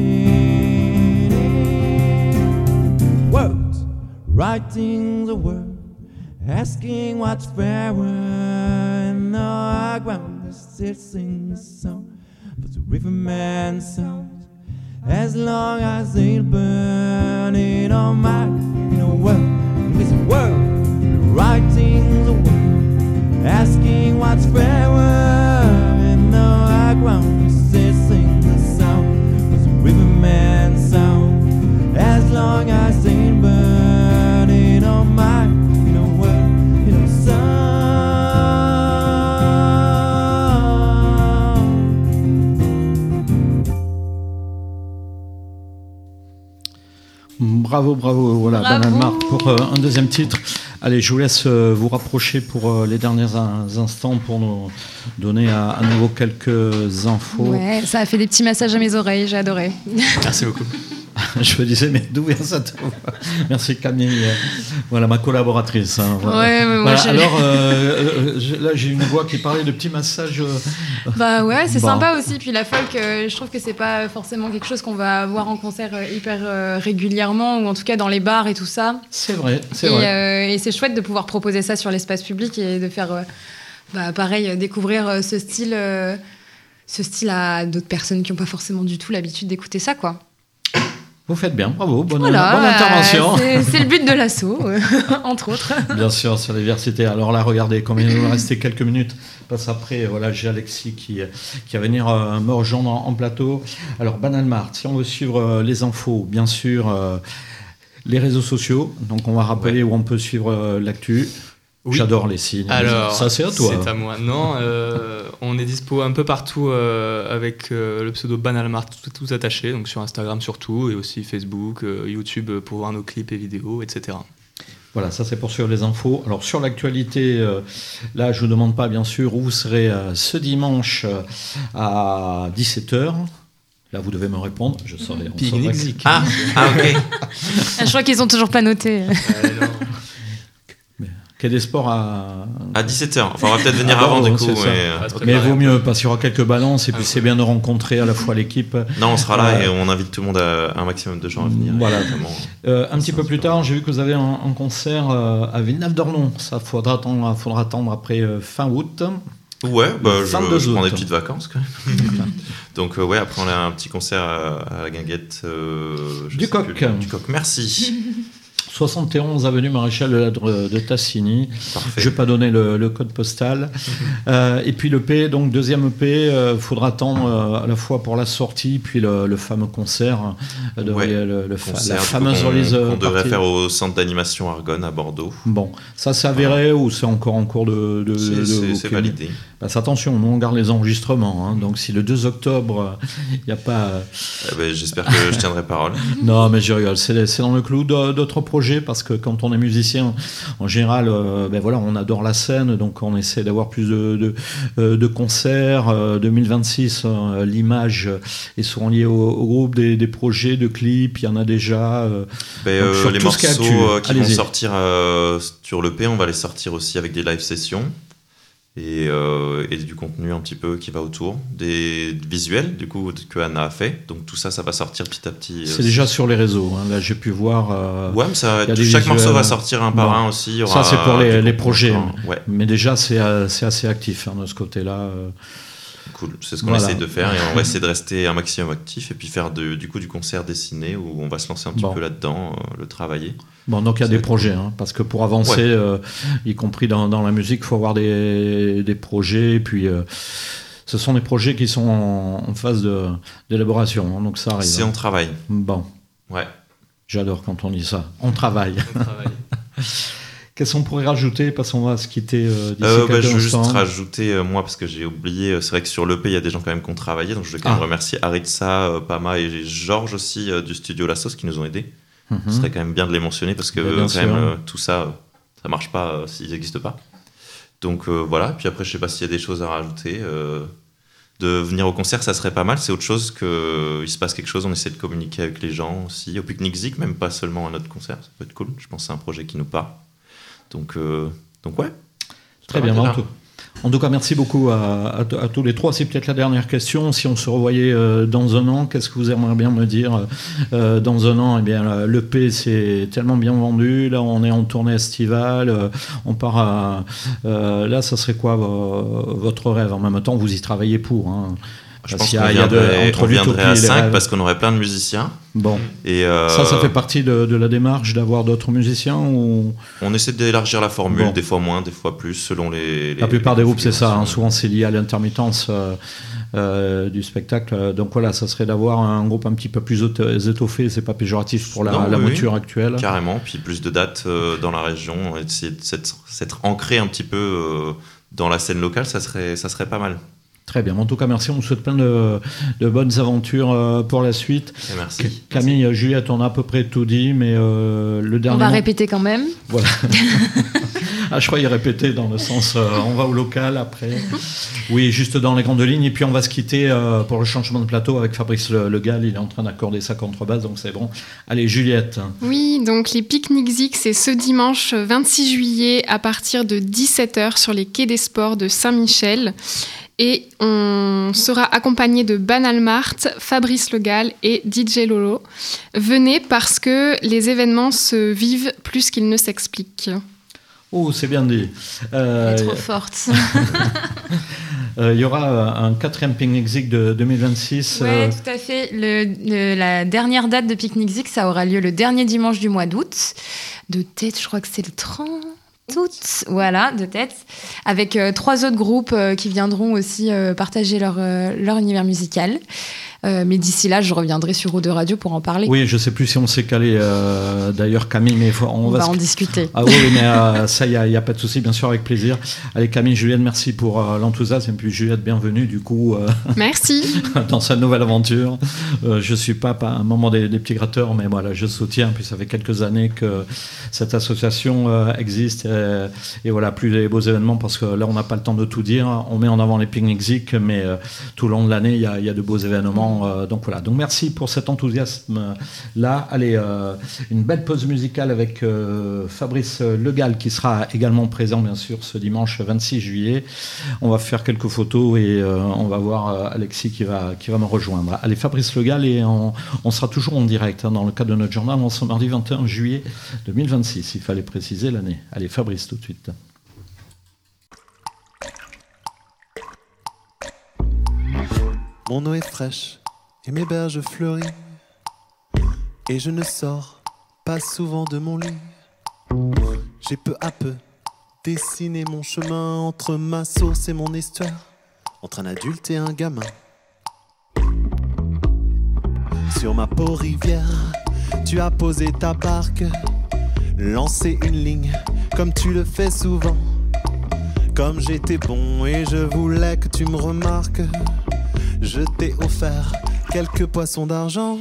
in words, writing the word, asking what's fairer. No ground is still sing the song, but the riverman sounds. As long as they burn it on my world, it's a world, writing the word, asking what's fairer. And no ground is still sing the song, but the riverman sound. As long as they burn it on my world, sound. Bravo, bravo, voilà, Bravo. Banal Mart pour un deuxième titre. Allez, je vous laisse vous rapprocher pour les derniers instants pour nous donner à nouveau quelques infos. Ouais, ça a fait des petits massages à mes oreilles, j'ai adoré. Merci beaucoup. Je me disais, mais d'où vient cette voix? Merci Camille, voilà ma collaboratrice. Hein, voilà. Ouais, Voilà, j'ai- alors, là j'ai une voix qui parlait de petits massages. Bah ouais, c'est Bon. sympa aussi. Puis la folk, je trouve que c'est pas forcément quelque chose qu'on va voir en concert hyper régulièrement, ou en tout cas dans les bars et tout ça. C'est vrai, c'est vrai. Et c'est chouette de pouvoir proposer ça sur l'espace public et de faire, pareil, découvrir ce style à d'autres personnes qui n'ont pas forcément du tout l'habitude d'écouter ça, quoi. Vous faites bien, bravo, bonne Voilà, intervention. c'est le but de l'assaut, entre autres. Bien sûr, sur la diversité. Alors là, regardez, comme il nous restait quelques minutes, parce après, voilà, j'ai Alexis qui va venir me rejoindre en plateau. Alors, Banal Mart, si on veut suivre les infos, bien sûr, les réseaux sociaux. Donc, on va rappeler où on peut suivre l'actu. Oui. J'adore les signes. Alors, ça, c'est à toi. C'est à moi. Non, on est dispo un peu partout avec le pseudo Banal Mart tout attaché, donc sur Instagram surtout, et aussi Facebook, YouTube pour voir nos clips et vidéos, etc. Voilà, ça c'est pour suivre les infos. Alors sur l'actualité, là je vous demande pas bien sûr où vous serez ce dimanche à 17h. Là vous devez me répondre, je saurai. on saura que- Zik. Ah, ok. Je crois qu'ils ont toujours pas noté. Quai des Sports à 17h. Enfin, on va peut-être venir Ah, avant, bon, du coup. c'est ça. Mais, Mais il vaut mieux parce qu'il y aura quelques balances et puis c'est bien de rencontrer à la fois l'équipe. non, on sera là et on invite tout le monde un maximum de gens à venir. Voilà. évidemment. Un petit peu plus tard, j'ai vu que vous avez un concert à Villeneuve-d'Ornon. Ça faudra attendre après fin août. Ouais, bah, 22 je prends des août. petites vacances quand même. Donc ouais, après on a un petit concert à la Guinguette. Du Coq. Du Coq, merci. 71 avenue Maréchal de Tassigny. Parfait. Je vais pas donner le code postal. Et puis l'EP, donc deuxième EP, faudra attendre à la fois pour la sortie, puis le fameux concert, Ouais, la Concert, du coup, fameuse release qu'on devrait party. faire au centre d'animation Argonne à Bordeaux. Bon, ça s'est avéré ou c'est encore en cours de C'est aucune- validé. Bah, attention, nous on garde les enregistrements, hein, donc si le 2 octobre, il n'y a pas... J'espère que je tiendrai parole. Non, mais je rigole, c'est dans le clou d'autres projets, parce que quand on est musicien, en général, voilà, on adore la scène, donc on essaie d'avoir plus de concerts. 2026, l'image est souvent liée au groupe, des projets, de clips, il y en a déjà. Sur Les tout ce qui est actu. morceaux qui vont Allez-y. sortir sur l'EP, on va les sortir aussi avec des live sessions et du contenu un petit peu qui va autour, des visuels du coup que Anna a fait. Donc tout ça va sortir petit à petit. C'est déjà sur les réseaux, hein. Là j'ai pu voir. Ouais, mais il y a des chaque morceau visuels. va sortir un par Bon. un aussi. Il y Ça aura c'est pour du les contenu projets, encore. Ouais, mais déjà c'est assez actif, hein, de ce côté-là. cool. C'est ce qu'on Voilà. essaie de faire et on va essayer de rester un maximum actif et puis faire du concert dessiné où on va se lancer un petit Bon. peu là-dedans, le travailler. Bon, donc il y a Ça des va être projets, hein, parce que pour avancer, y compris dans la musique, il faut avoir des projets. Et puis, ce sont des projets qui sont en phase d'élaboration, hein, donc ça arrive. C'est hein. en travail. Bon, Ouais. j'adore quand on dit ça. On travaille. On travaille. Qu'est-ce qu'on pourrait rajouter, parce qu'on va se quitter d'ici Je quelques veux juste instants. rajouter, moi, parce que j'ai oublié, c'est vrai que sur l'EP, il y a des gens quand même qui ont travaillé, donc je veux quand même remercier Aritza, Pama et Georges aussi du studio La Sauce qui nous ont aidés. Mhm. Ce serait quand même bien de les mentionner parce que Bien quand sûr. même, tout ça, ça marche pas s'ils n'existent pas. Donc voilà, puis après, je sais pas s'il y a des choses à rajouter. De venir au concert, ça serait pas mal. C'est autre chose qu'il se passe quelque chose, on essaie de communiquer avec les gens aussi. Au Picnic Zik, même pas seulement à notre concert, ça peut être cool. Je pense que c'est un projet qui nous parle. Donc ouais. Très bien, en tout cas, merci beaucoup à tous les trois. C'est peut-être la dernière question. Si on se revoyait dans un an, qu'est-ce que vous aimeriez bien me dire dans un an? Eh bien, l'EP, c'est tellement bien vendu. Là, on est en tournée estivale. On part à... là, ça serait quoi votre rêve? En même temps, vous y travaillez pour. Hein. Je Parce pense qu'il y qu'on a viendrait, entre on viendrait l'utopie à et les 5 rêves. parce qu'on aurait plein de musiciens. Bon, Et ça fait partie de la démarche d'avoir d'autres musiciens ou... on essaie d'élargir la formule, Bon. des fois moins, des fois plus, selon les La plupart des groupes, c'est ça. Hein. configurations. Souvent, c'est lié à l'intermittence du spectacle. Donc voilà, ça serait d'avoir un groupe un petit peu plus étoffé. C'est pas péjoratif pour la Non, oui, mouture actuelle. Carrément, puis plus de dates dans la région, essayer de s'être ancré un petit peu dans la scène locale, ça serait pas mal. Très bien. En tout cas, merci. On vous souhaite plein de bonnes aventures pour la suite. Et merci. Camille, Juliette, on a à peu près tout dit, mais le dernier On va mot- répéter quand même. Voilà. Je croyais répéter dans le sens on va au local après. Oui, juste dans les grandes lignes. Et puis on va se quitter pour le changement de plateau avec Fabrice Le Gall. Il est en train d'accorder sa contrebasse, donc c'est bon. Allez, Juliette. Oui, donc les Picnic Zik, c'est ce dimanche 26 juillet à partir de 17h sur les quais des sports de Saint-Michel. Et on sera accompagné de Banal Mart, Fabrice Le Gall et DJ Lolo. Venez parce que les événements se vivent plus qu'ils ne s'expliquent. Oh, c'est bien dit. Elle est trop forte. Il y aura un 4e Picnic Zik de 2026. Ouais, tout à fait. La dernière date de Picnic Zik, ça aura lieu le dernier dimanche du mois d'août. De tête, je crois que c'est le 30 août. Voilà, de tête. Avec 3 autres groupes qui viendront aussi partager leur univers musical. Mais d'ici là, je reviendrai sur Eau de Radio pour en parler. Oui, je ne sais plus si on s'est calé d'ailleurs, Camille, mais on va en discuter. Ah oui, mais ça, il n'y a pas de souci, bien sûr, avec plaisir. Allez, Camille, Juliette, merci pour l'enthousiasme. Et puis, Juliette, bienvenue, du coup, Merci. dans sa nouvelle aventure. Je ne suis pas un membre des Petits Gratteurs, mais voilà, je soutiens. Puis, ça fait quelques années que cette association existe. Et voilà, plus les beaux événements, parce que là, on n'a pas le temps de tout dire. On met en avant les Picnic Zik, mais tout le long de l'année, il y a de beaux événements. Donc voilà, donc merci pour cet enthousiasme là. Allez, une belle pause musicale avec Fabrice Le Gall qui sera également présent bien sûr ce dimanche 26 juillet. On va faire quelques photos et on va voir Alexis qui va me rejoindre. Allez, Fabrice Le Gall et on sera toujours en direct dans le cadre de notre journal ce mardi 21 juillet 2026, il fallait préciser l'année. Allez, Fabrice tout de suite. Mon eau est fraîche et mes berges fleuries, et je ne sors pas souvent de mon lit. J'ai peu à peu dessiné mon chemin entre ma source et mon estuaire, entre un adulte et un gamin. Sur ma peau rivière, tu as posé ta barque, lancé une ligne comme tu le fais souvent. Comme j'étais bon et je voulais que tu me remarques, je t'ai offert quelques poissons d'argent.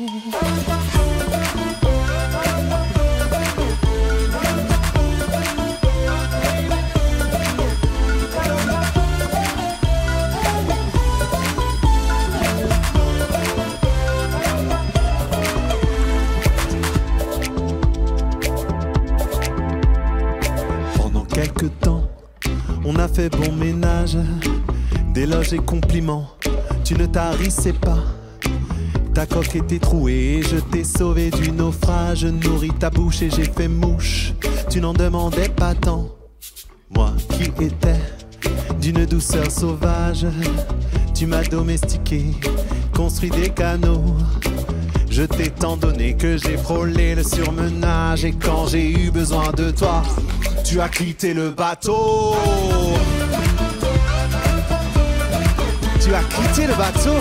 Pendant quelques temps, on a fait bon ménage, d'éloges et compliments, tu ne tarissais pas. Ta coque était trouée et je t'ai sauvé du naufrage. Nourris ta bouche et j'ai fait mouche, tu n'en demandais pas tant. Moi qui étais d'une douceur sauvage, tu m'as domestiqué, construit des canaux. Je t'ai tant donné que j'ai frôlé le surmenage. Et quand j'ai eu besoin de toi, tu as quitté le bateau. Tu as quitté le bateau.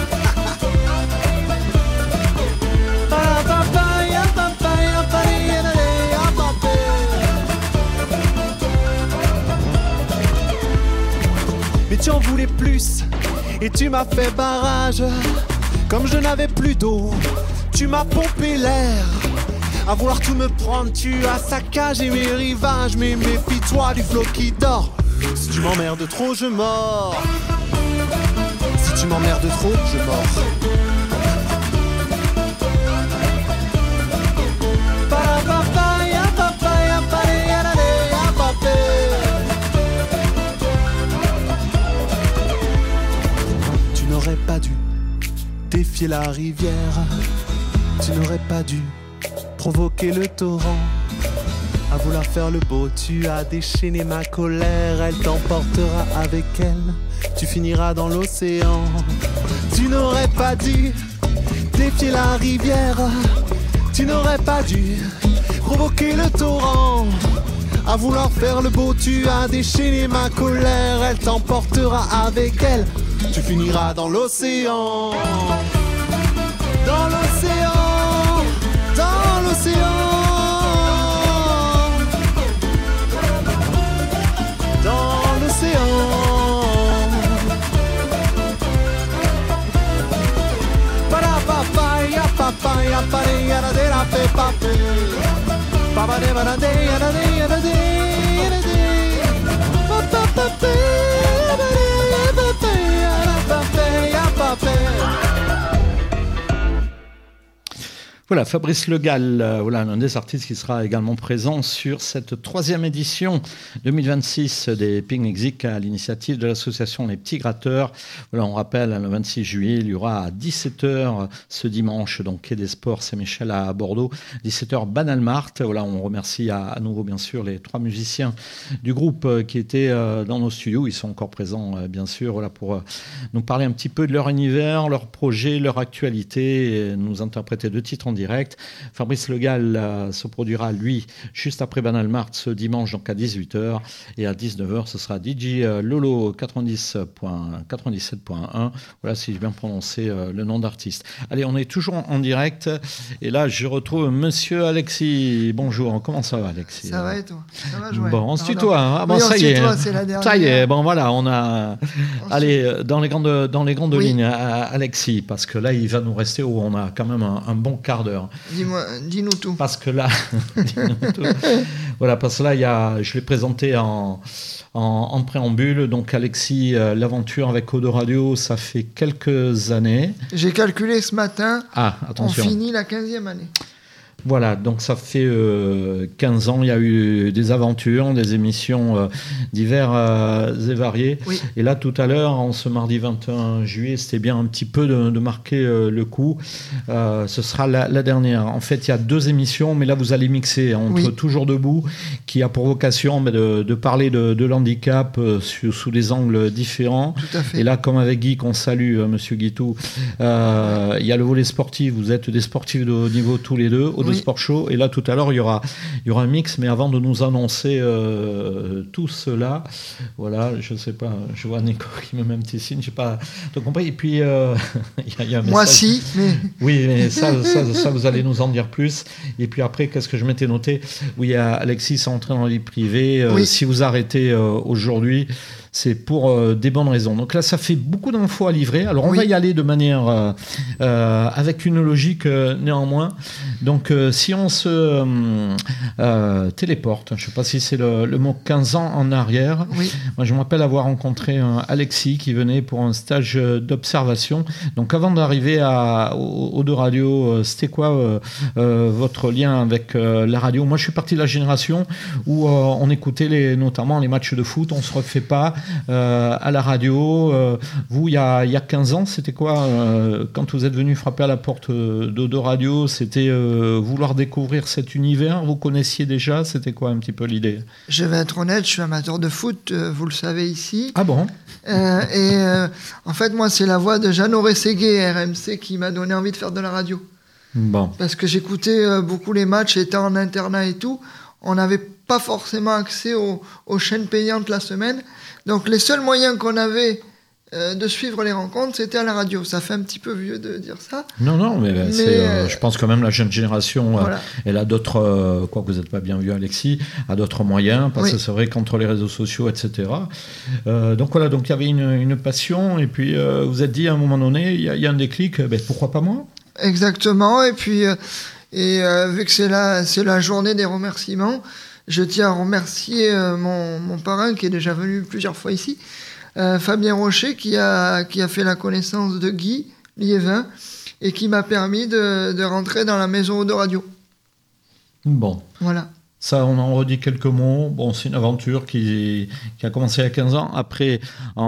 Mais tu en voulais plus et tu m'as fait barrage. Comme je n'avais plus d'eau, tu m'as pompé l'air. À vouloir tout me prendre, tu as saccagé mes rivages. Mais méfie-toi du flot qui dort. Si tu m'emmerdes trop, je mords. Si tu m'emmerdes trop, je mords. Tu n'aurais pas dû défier la rivière. Tu n'aurais pas dû provoquer le torrent. À vouloir faire le beau, tu as déchaîné ma colère. Elle t'emportera avec elle, tu finiras dans l'océan. Tu n'aurais pas dû défier la rivière. Tu n'aurais pas dû provoquer le torrent. À vouloir faire le beau, tu as déchaîné ma colère. Elle t'emportera avec elle, tu finiras dans l'océan. Dans l'océan. Dans l'océan. Dans l'océan. Para papaya papaya para de la pepape. Papa de para de Voilà, Fabrice Le Gall, voilà, un des artistes qui sera également présent sur cette 3e édition 2026 des Picnic Zik à l'initiative de l'association Les Petits Gratteurs. Voilà, on rappelle, le 26 juillet, il y aura à 17h ce dimanche, donc Quai des Sports Saint-Michel à Bordeaux, 17h Banalmart. Voilà, on remercie à nouveau, bien sûr, les 3 musiciens du groupe qui étaient dans nos studios. Ils sont encore présents, bien sûr, voilà, pour nous parler un petit peu de leur univers, leur projet, leur actualité, et nous interpréter 2 titres en direct. Fabrice Le Gall se produira, lui, juste après Banalmart ce dimanche, donc à 18h. Et à 19h, ce sera DJ Lolo 97.1. Voilà, si j'ai bien prononcé le nom d'artiste. Allez, on est toujours en direct. Et là, je retrouve Monsieur Alexis. Bonjour, comment ça va, Alexis? Ça va et toi? Ça va, Joël? Bon, on se tutoie. Hein. Ah, bon, oui, ça y est. C'est la dernière. Ça y est, bon voilà, on a... Allez, dans les grandes oui. lignes, Alexis, parce que là, il va nous rester où on a quand même un bon quart d'heure. Dis-nous tout. Parce que là, voilà, parce que là, je l'ai présenté en préambule. Donc, Alexis, l'aventure avec Odo Radio, ça fait quelques années. J'ai calculé ce matin. Ah, attention. On finit la 15e année. Voilà, donc ça fait 15 ans, il y a eu des aventures, des émissions diverses et variées. Oui. Et là, tout à l'heure, en ce mardi 21 juillet, c'était bien un petit peu de marquer le coup. Ce sera la dernière. En fait, il y a 2 émissions, mais là, vous allez mixer entre oui. Toujours debout, qui a pour vocation de parler de l'handicap sous des angles différents. Tout à fait. Et là, comme avec Guy, qu'on salue, Monsieur Guitou, il y a le volet sportif. Vous êtes des sportifs de haut niveau tous les deux. le Sport Show. Et là, tout à l'heure, il y aura un mix. Mais avant de nous annoncer tout cela, voilà, je sais pas, je vois Nico qui me met un petit signe, je n'ai pas tout compris. Et puis, il y a un message. Moi, si, mais... Oui, mais ça, vous allez nous en dire plus. Et puis après, qu'est-ce que je m'étais noté? Oui, Alexis est entré dans la vie privée. Oui. Si vous arrêtez aujourd'hui, c'est pour des bonnes raisons. Donc là, ça fait beaucoup d'infos à livrer. Alors, on va y aller de manière avec une logique néanmoins. Donc, si on se téléporte, je ne sais pas si c'est le mot 15 ans en arrière. Oui. Moi, je me rappelle avoir rencontré Alexis qui venait pour un stage d'observation. Donc, avant d'arriver aux deux radios, c'était quoi votre lien avec la radio? Moi, je suis parti de la génération où on écoutait notamment les matchs de foot. On ne se refait pas à la radio. Vous, il y a 15 ans, c'était quoi quand vous êtes venu frapper à la porte de radio? C'était vouloir découvrir cet univers? Vous connaissiez déjà? C'était quoi un petit peu l'idée? Je vais être honnête, je suis amateur de foot, vous le savez ici. Ah bon? En fait, moi, c'est la voix de Jeannot Rességuier, RMC, qui m'a donné envie de faire de la radio. Bon. Parce que j'écoutais beaucoup les matchs, j'étais en internat et tout. On n'avait pas forcément accès aux chaînes payantes la semaine. Donc les seuls moyens qu'on avait de suivre les rencontres, c'était à la radio. Ça fait un petit peu vieux de dire ça. Non, mais je pense quand même la jeune génération, voilà. Elle a d'autres, quoi que vous n'êtes pas bien vieux Alexis, a d'autres moyens, parce que c'est vrai qu'entre les réseaux sociaux, etc. Donc voilà, donc il y avait une passion, et puis vous êtes dit à un moment donné, il y a un déclic, pourquoi pas moi? Exactement, et puis vu que c'est la journée des remerciements, je tiens à remercier mon parrain qui est déjà venu plusieurs fois ici, Fabien Rocher, qui a fait la connaissance de Guy Liévin et qui m'a permis de rentrer dans la maison de radio. Bon. Voilà. Ça, on en redit quelques mots. Bon, c'est une aventure qui a commencé il y a 15 ans. Après,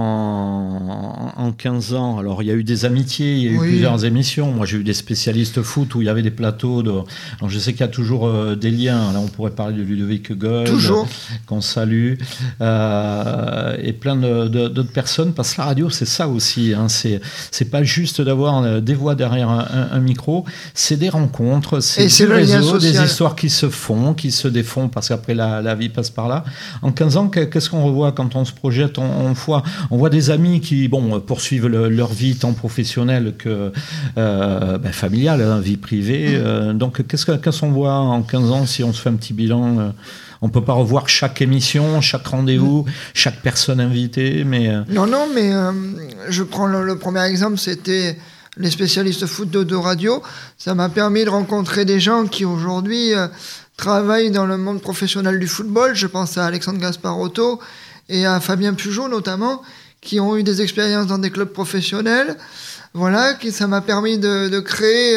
en 15 ans, alors il y a eu des amitiés, il y a eu plusieurs émissions. Moi, j'ai eu des spécialistes foot où il y avait des plateaux. Alors, je sais qu'il y a toujours des liens. Là, on pourrait parler de Ludovic Gold, qu'on salue, et plein d'autres personnes. Parce que la radio, c'est ça aussi. Hein. C'est pas juste d'avoir des voix derrière un micro. C'est des rencontres, c'est du réseau, des histoires qui se font, qui se défont, parce qu'après la vie passe par là. En 15 ans, qu'est-ce qu'on revoit quand on se projette? On voit des amis qui poursuivent leur vie tant professionnelle que familiale, hein, vie privée. Donc qu'est-ce qu'on voit en 15 ans si on se fait un petit bilan? On ne peut pas revoir chaque émission, chaque rendez-vous, chaque personne invitée, mais... Non, mais je prends le premier exemple, c'était les spécialistes foot de radio. Ça m'a permis de rencontrer des gens qui aujourd'hui travaillent dans le monde professionnel du football. Je pense à Alexandre Gasparotto et à Fabien Pugeot notamment, qui ont eu des expériences dans des clubs professionnels. Voilà, ça m'a permis de créer,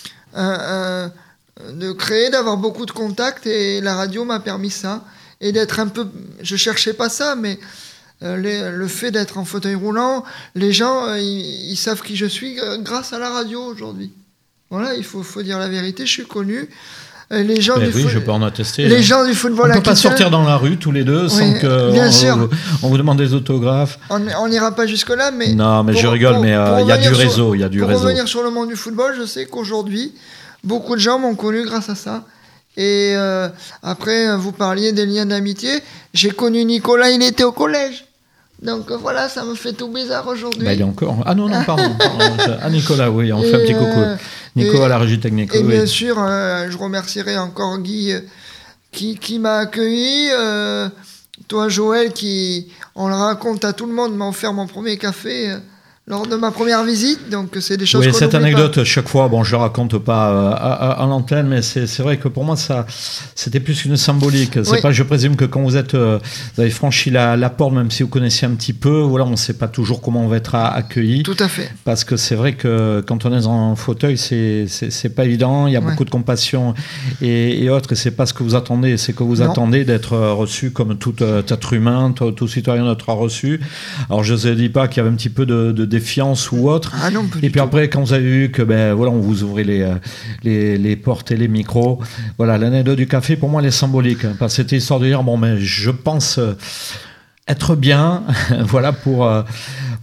d'avoir beaucoup de contacts, et la radio m'a permis ça. Et d'être un peu... Je cherchais pas ça, mais le fait d'être en fauteuil roulant, les gens, ils savent qui je suis grâce à la radio aujourd'hui. Voilà, il faut dire la vérité, je suis connu. Les gens je peux en attester. Les gens du football on ne peut pas sortir dans la rue tous les deux sans qu'on vous demande des autographes. On n'ira pas jusque-là, mais... Non, mais je rigole, mais il y a du réseau. Pour revenir sur le monde du football, je sais qu'aujourd'hui, beaucoup de gens m'ont connu grâce à ça. Et après, vous parliez des liens d'amitié. J'ai connu Nicolas, il était au collège. Donc voilà, ça me fait tout bizarre aujourd'hui. Il est encore... Ah non, pardon. Nicolas, oui, on fait un petit coucou. Nico à la régie technique. Et bien sûr, je remercierai encore Guy qui m'a accueilli. Toi, Joël, on le raconte à tout le monde, m'a offert mon premier café lors de ma première visite, donc c'est des choses qu'on cette n'oublie anecdote, pas. Chaque fois, je ne la raconte pas à l'antenne, mais c'est vrai que pour moi, c'était plus une symbolique. C'est pas, je présume que quand vous avez franchi la porte, même si vous connaissiez un petit peu, voilà, on ne sait pas toujours comment on va être accueilli. Tout à fait. Parce que c'est vrai que quand on est dans un fauteuil, c'est pas évident, il y a beaucoup de compassion et autres, et c'est pas ce que vous attendez, c'est que vous attendez d'être reçu comme tout être humain, tout citoyen d'être reçu. Alors je ne dis pas qu'il y avait un petit peu de défiance ou autre. Ah non, et puis après, quand vous avez vu que on vous ouvrez les portes et les micros, voilà, l'anecdote du café pour moi elle est symbolique, parce que c'était histoire de dire je pense être bien, voilà, pour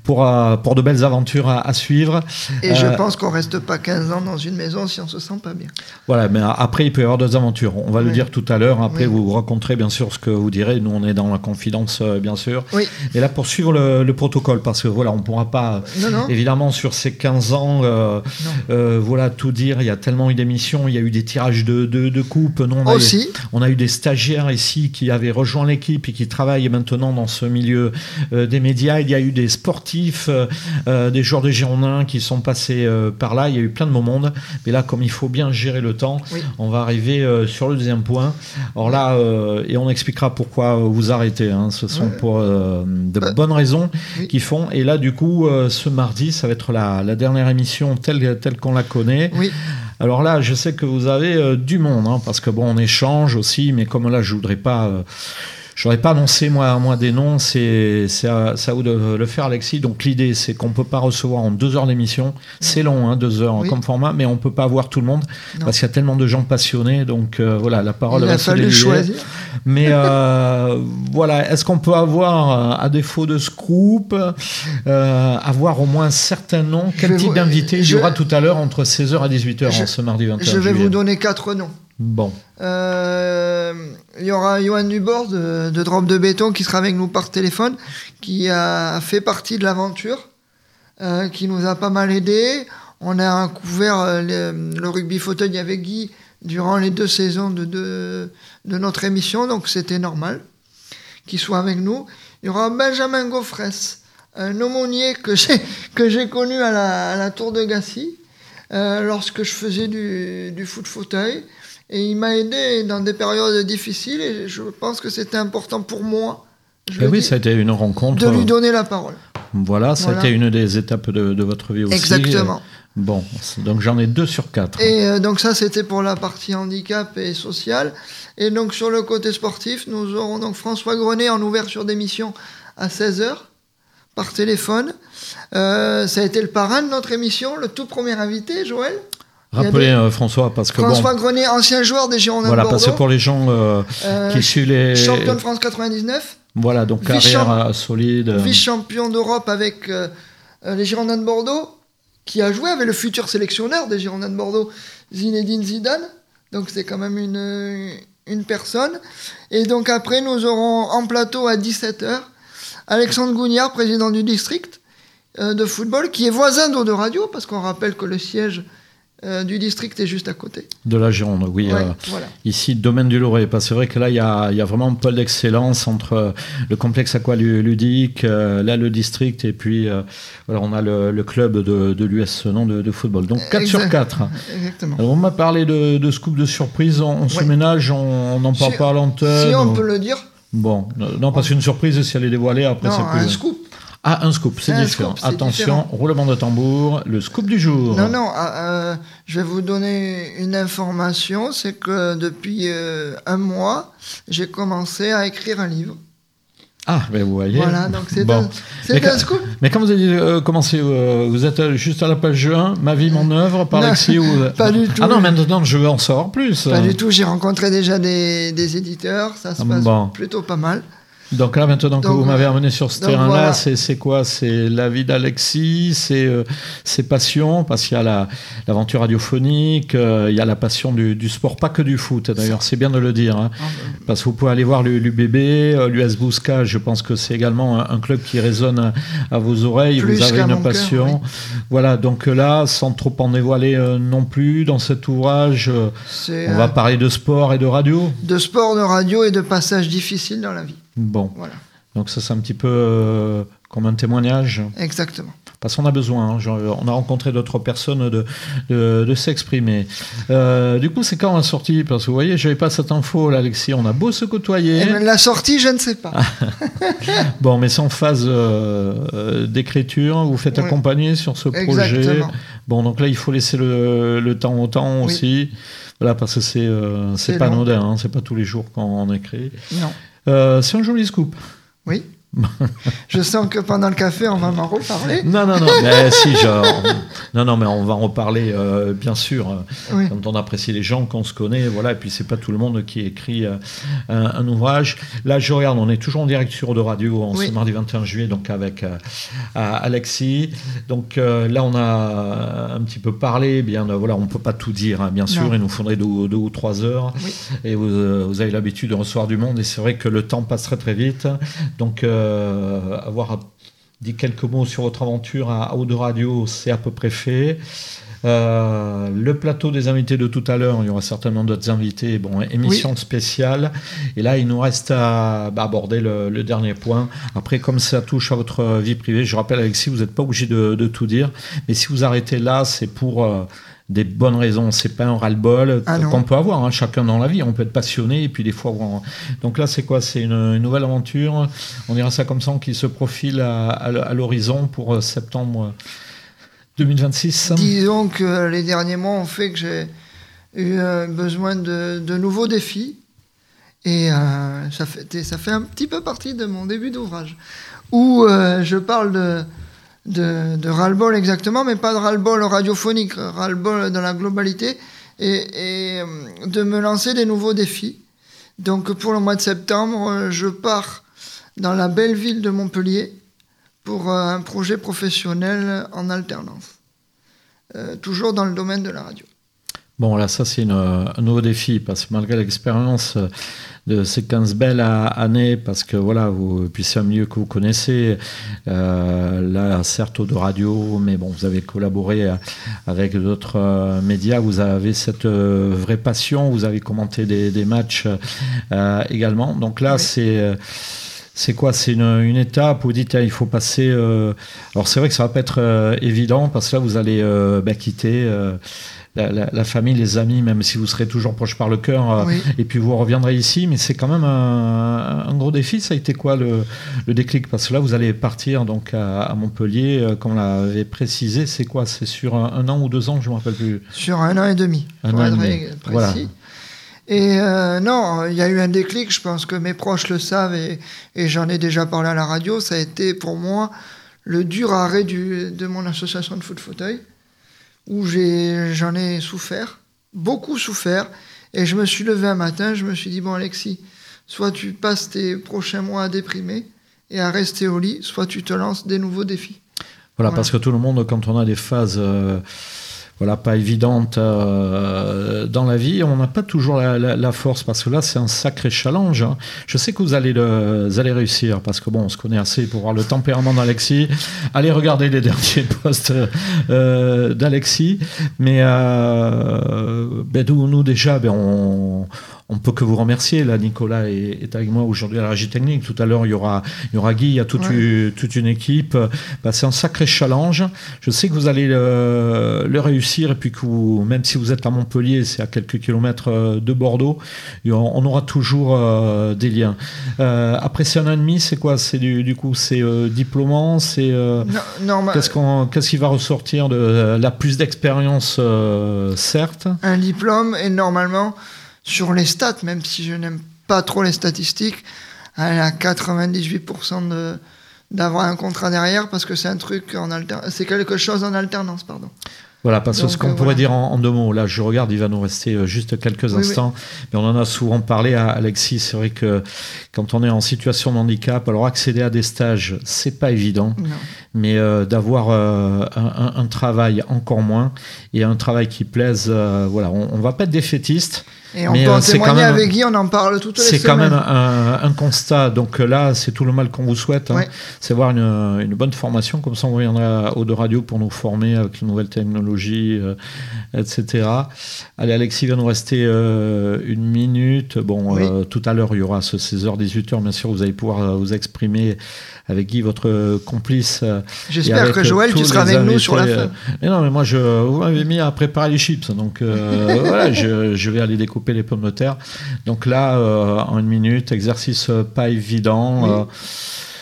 pour de belles aventures à suivre. Et je pense qu'on reste pas 15 ans dans une maison si on se sent pas bien. Voilà, mais après, il peut y avoir des aventures. On va le dire tout à l'heure. Après, vous raconterez bien sûr ce que vous direz. Nous, on est dans la confidence, bien sûr. Oui. Et là, pour suivre le protocole, parce que voilà, on ne pourra pas, évidemment, sur ces 15 ans, voilà, tout dire. Il y a tellement eu d'émissions, il y a eu des tirages de coupes. Nous, on a eu des stagiaires ici qui avaient rejoint l'équipe et qui travaillent maintenant dans ce milieu des médias. Il y a eu des sportifs, des joueurs de Girondins qui sont passés par là. Il y a eu plein de monde. Mais là, comme il faut bien gérer le temps, on va arriver sur le deuxième point. Alors là, et on expliquera pourquoi vous arrêtez. Hein. Ce sont pour de bonnes raisons qui font. Et là, du coup, ce mardi, ça va être la dernière émission telle qu'on la connaît. Oui. Alors là, je sais que vous avez du monde, hein, parce que bon, on échange aussi, mais comme là, je voudrais pas annoncer moi des noms, c'est à vous de le faire, Alexis. Donc l'idée, c'est qu'on peut pas recevoir en 2 heures d'émission. C'est long, hein, 2 heures comme format, mais on peut pas avoir tout le monde parce qu'il y a tellement de gens passionnés. Donc voilà, la parole va se délier. Choisir. Mais voilà, est-ce qu'on peut avoir, à défaut de scoop, avoir au moins certains noms? Quel type d'invité il y aura tout à l'heure entre 16h et 18h ce mardi 21 juillet? Je vais vous donner 4 noms. Bon. Il y aura Johan Dubord de Drop de Béton qui sera avec nous par téléphone, qui a fait partie de l'aventure, qui nous a pas mal aidé. On a couvert le rugby fauteuil avec Guy durant les 2 saisons de notre émission, donc c'était normal qu'il soit avec nous. Il y aura Benjamin Gaufresse, un aumônier que j'ai connu à la Tour de Gassy lorsque je faisais du foot fauteuil. Et il m'a aidé dans des périodes difficiles et je pense que c'était important pour moi. Ça a été une rencontre. De lui donner la parole. Voilà, ça a été une des étapes de votre vie aussi. Exactement. Bon, donc j'en ai 2 sur 4. Et donc ça, c'était pour la partie handicap et sociale. Et donc sur le côté sportif, nous aurons donc François Grenet en ouverture d'émission à 16h par téléphone. Ça a été le parrain de notre émission, le tout premier invité, Joël. Rappelez François, parce que François Grenet, ancien joueur des Girondins de Bordeaux. Voilà, parce que pour les gens qui suivent les... Champion de France 99. Voilà, donc carrière solide. Vice-champion d'Europe avec les Girondins de Bordeaux, qui a joué avec le futur sélectionneur des Girondins de Bordeaux, Zinedine Zidane. Donc c'est quand même une personne. Et donc après, nous aurons en plateau à 17h Alexandre Gougnard, président du district de football, qui est voisin d'Eau de Radio, parce qu'on rappelle que le siège du district est juste à côté. De la Gironde, oui. Voilà. Ici, domaine du Loret. Parce que c'est vrai que là, il y a vraiment un pôle d'excellence entre le complexe aqualudique, là, le district, et puis voilà, on a le club de l'US Nantes de football. Donc 4 sur 4. Exactement. Alors, on m'a parlé de scoop de surprise. On se ménage, on n'en parle pas à l'antenne. Si on peut le dire. Bon, non, parce qu'une surprise, si elle est dévoilée, après c'est plus... un scoop. Ah, un scoop, c'est différent. Attention, roulement de tambour, le scoop du jour. Non, je vais vous donner une information, c'est que depuis 1 mois, j'ai commencé à écrire un livre. Ah, ben vous voyez. Voilà, donc c'est un scoop. Mais quand vous avez commencé, vous êtes juste à la page 1, Ma vie, mon œuvre, par Alexis ou... Pas du tout. Ah non, maintenant je veux en savoir plus. Pas du tout, j'ai rencontré déjà des éditeurs, ça se passe plutôt pas mal. Donc là, maintenant que vous m'avez amené sur ce terrain-là, voilà. C'est quoi? C'est la vie d'Alexis, c'est ses passions, parce qu'il y a l'aventure radiophonique, il y a la passion du sport, pas que du foot, d'ailleurs, c'est bien de le dire. Hein, parce que vous pouvez aller voir l'UBB, l'US Bousca, je pense que c'est également un club qui résonne à vos oreilles, vous avez une passion. Cœur, oui. Voilà, donc là, sans trop en dévoiler non plus, dans cet ouvrage, on va parler de sport et de radio. De sport, de radio et de passages difficiles dans la vie. Bon, voilà. Donc ça c'est un petit peu comme un témoignage. Exactement. Parce qu'on a besoin, hein. On a rencontré d'autres personnes de s'exprimer. Du coup, c'est quand la sortie? Parce que vous voyez, je n'avais pas cette info, là, Alexis. On a beau se côtoyer. La sortie, je ne sais pas. Bon, mais c'est en phase d'écriture. Vous faites accompagner sur ce projet. Exactement. Bon, donc là, il faut laisser le temps au temps aussi. Voilà, parce que c'est pas anodin, hein. C'est pas tous les jours qu'on écrit. Non. C'est un joli scoop. Oui. Je sens que pendant le café, on va m'en reparler. Non, mais si, non, mais on va en reparler, bien sûr. Oui. Quand on apprécie les gens, qu'on se connaît, voilà. Et puis c'est pas tout le monde qui écrit un ouvrage. Là, je regarde, on est toujours en direct sur de radio, en ce mardi 21 juillet, donc avec Alexis. Donc là, on a un petit peu parlé. Bien, voilà, on peut pas tout dire, hein, bien sûr. Non. Il nous faudrait 2 ou 3 heures. Oui. Et vous avez l'habitude de recevoir du monde, et c'est vrai que le temps passe très très vite. Donc avoir dit quelques mots sur votre aventure à Eau de Radio, c'est à peu près fait. Le plateau des invités de tout à l'heure, il y aura certainement d'autres invités. Bon, émission spéciale. Et là, il nous reste à aborder le dernier point. Après, comme ça touche à votre vie privée, je rappelle, Alexis, vous n'êtes pas obligé de tout dire. Mais si vous arrêtez là, c'est pour des bonnes raisons. C'est pas un ras-le-bol qu'on peut avoir, hein, chacun dans la vie. On peut être passionné et puis des fois... Donc là, c'est quoi? C'est une nouvelle aventure. On dira ça comme ça, qui se profile à l'horizon pour septembre 2026. Disons que les derniers mois ont fait que j'ai eu besoin de nouveaux défis. Et ça fait un petit peu partie de mon début d'ouvrage. Où je parle de ras-le-bol exactement, mais pas de ras-le-bol radiophonique, ras-le-bol dans la globalité, et de me lancer des nouveaux défis. Donc pour le mois de septembre, je pars dans la belle ville de Montpellier pour un projet professionnel en alternance, toujours dans le domaine de la radio. Bon, là, ça, c'est un nouveau défi, parce que malgré l'expérience de ces 15 belles années, parce que voilà, puis c'est un milieu que vous connaissez, là, certes, de radio, mais bon, vous avez collaboré avec d'autres médias, vous avez cette vraie passion, vous avez commenté des matchs également. Donc là, c'est quoi? C'est une étape où vous dites il faut passer. Alors c'est vrai que ça va pas être évident, parce que là vous allez quitter la famille, les amis, même si vous serez toujours proche par le cœur, et puis vous reviendrez ici. Mais c'est quand même un gros défi. Ça a été quoi le déclic? Parce que là vous allez partir donc à Montpellier, comme on l'avait précisé. C'est quoi? C'est sur un an ou 2 ans? Je me rappelle plus. Sur 1 an et demi. Pour être précis. Voilà. Et non, il y a eu un déclic, je pense que mes proches le savent, et j'en ai déjà parlé à la radio. Ça a été pour moi le dur arrêt de mon association de foot fauteuil, où j'en ai souffert, beaucoup souffert, et je me suis levé un matin, je me suis dit, bon Alexis, soit tu passes tes prochains mois à déprimer et à rester au lit, soit tu te lances des nouveaux défis. Voilà. Parce que tout le monde, quand on a des phases... pas évidente dans la vie, on n'a pas toujours la force, parce que là c'est un sacré challenge, hein. Je sais que vous allez réussir, parce que bon, on se connaît assez pour voir le tempérament d'Alexis. Allez regarder les derniers posts d'Alexis, mais nous déjà, on peut que vous remercier. Là, Nicolas est avec moi aujourd'hui à la régie technique. Tout à l'heure, il y aura Guy, il y a toute une équipe. C'est un sacré challenge. Je sais que vous allez le réussir, et puis que même si vous êtes à Montpellier, c'est à quelques kilomètres de Bordeaux, on aura toujours des liens. Après ces 1 an et demi, c'est quoi? C'est du coup, c'est diplômant, c'est qu'est-ce qui va ressortir de la plus d'expérience, certes. Un diplôme, et normalement, sur les stats, même si je n'aime pas trop les statistiques, elle a 98% d'avoir un contrat derrière, parce que c'est un truc c'est quelque chose en alternance, pardon. Voilà, parce que ce qu'on pourrait dire en 2 mots, là je regarde, il va nous rester juste quelques instants, mais on en a souvent parlé à Alexis. C'est vrai que quand on est en situation de handicap, alors accéder à des stages, c'est pas évident, mais d'avoir un travail encore moins, et un travail qui plaise, on va pas être défaitiste. Et on peut en témoigner avec Guy, on en parle toutes les semaines. C'est quand même un constat. Donc là, c'est tout le mal qu'on vous souhaite. Hein. C'est avoir une bonne formation. Comme ça, on reviendra à Eau de Radio pour nous former avec les nouvelles technologies, etc. Allez, Alexis, il va nous rester 1 minute. Bon, tout à l'heure, il y aura ce 16h-18h. Bien sûr, vous allez pouvoir vous exprimer avec Guy, votre complice. J'espère que Joël, tu seras avec nous sur la fin. Mais non, mais moi, vous m'avez mis à préparer les chips. Donc voilà, je vais aller découper les pommes de terre. Donc là, en 1 minute, exercice pas évident.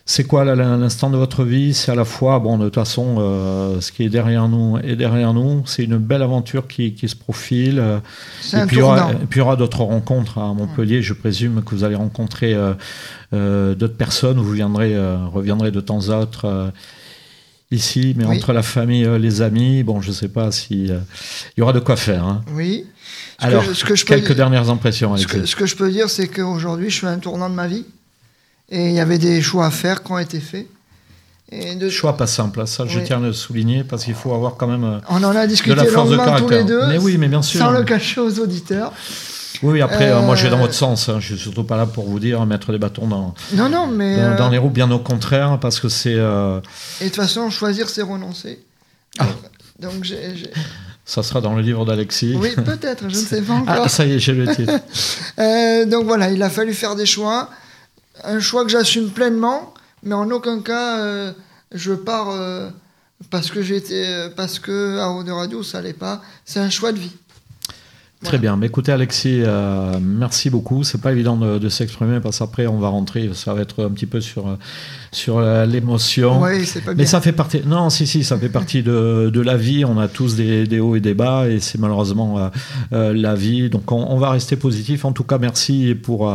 C'est quoi l'instant de votre vie? C'est à la fois, bon, de toute façon, ce qui est derrière nous est derrière nous. C'est une belle aventure qui se profile. C'est et un puis, tournant. il y aura d'autres rencontres à Montpellier. Je présume que vous allez rencontrer d'autres personnes. Vous reviendrez de temps à autre ici. Mais Oui. entre la famille, les amis, bon, je ne sais pas si il y aura de quoi faire. Hein. Oui. Alors, ce que je peux quelques dire- dernières impressions, Ce Alexis. que je peux dire, c'est qu'aujourd'hui, je suis à un tournant de ma vie. Et il y avait des choix à faire qui ont été faits. Et Choix pas simple, ça je Oui. tiens à le souligner parce qu'il faut avoir quand même on en a de discuté la force de longuement tous caractère. les deux, Mais oui, mais bien sûr. sans le cacher aux auditeurs. Oui, après, moi je vais dans Euh, votre sens. Hein. Je suis surtout pas là pour vous dire mettre des bâtons Non, non, mais... dans les roues, bien au contraire, parce que c'est. Et de toute façon, choisir, c'est renoncer. Ah. Donc, Ça sera dans le livre d'Alexis. oui, peut-être, je ne sais pas encore. Ah, ça y est, j'ai le titre. Donc voilà, il a fallu faire des choix. Un choix que j'assume pleinement, mais en aucun cas, je pars parce que à Haut de Radio, ça n'allait pas. C'est un choix de vie. Très bien. Mais écoutez, Alexis, merci beaucoup. C'est pas évident de s'exprimer parce qu'après, on va rentrer. Ça va être un petit peu sur l'émotion. Oui, c'est pas bien. Mais ça fait partie. Non, si, ça fait partie de la vie. On a tous des hauts et des bas, et c'est malheureusement la vie. Donc, on va rester positif. En tout cas, merci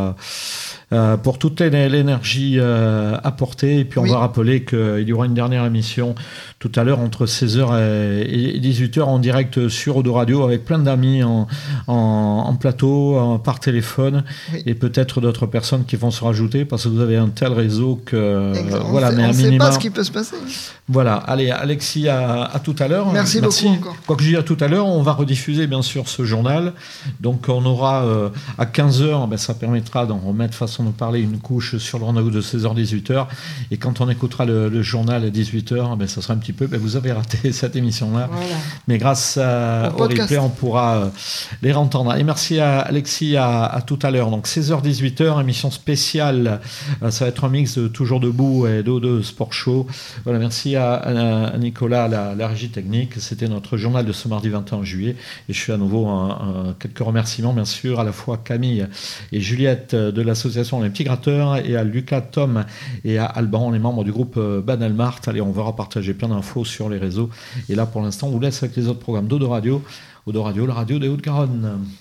pour toute l'énergie apportée. Et puis, on Oui. va rappeler qu'il y aura une dernière émission tout à l'heure entre 16h et 18h en direct sur Odo Radio avec plein d'amis en plateau, par téléphone, Oui. et peut-être d'autres personnes qui vont se rajouter parce que vous avez un tel réseau que voilà, mais on un ne sait minimum. pas ce qui peut se passer. Voilà, allez, Alexis, à tout à l'heure. Merci beaucoup encore. Quoi que je dis à tout à l'heure, on va rediffuser bien sûr ce journal. Donc on aura à 15h, ben, ça permettra d'en remettre, façon de parler, une couche sur le rendez-vous de 16h-18h. Et quand on écoutera le journal à 18h, ben, ça sera un petit peu, ben, vous avez raté cette émission-là. Voilà. Mais grâce au podcast. replay, on pourra les entendre. Et merci à Alexis, à tout à l'heure. Donc 16h-18h, émission spéciale. Ça va être un mix de Toujours Debout et de Sport Show. Voilà, merci à Nicolas, la régie technique. C'était notre journal de ce mardi 21 juillet. Et je fais à nouveau quelques remerciements, bien sûr, à la fois Camille et Juliette de l'association Les Petits Gratteurs, et à Lucas, Tom et à Alban, les membres du groupe Banalmart. Allez, on va partager plein d'infos sur les réseaux. Et là, pour l'instant, on vous laisse avec les autres programmes d'Odo Radio. Odo Radio, la radio des Hauts-de-Garonne.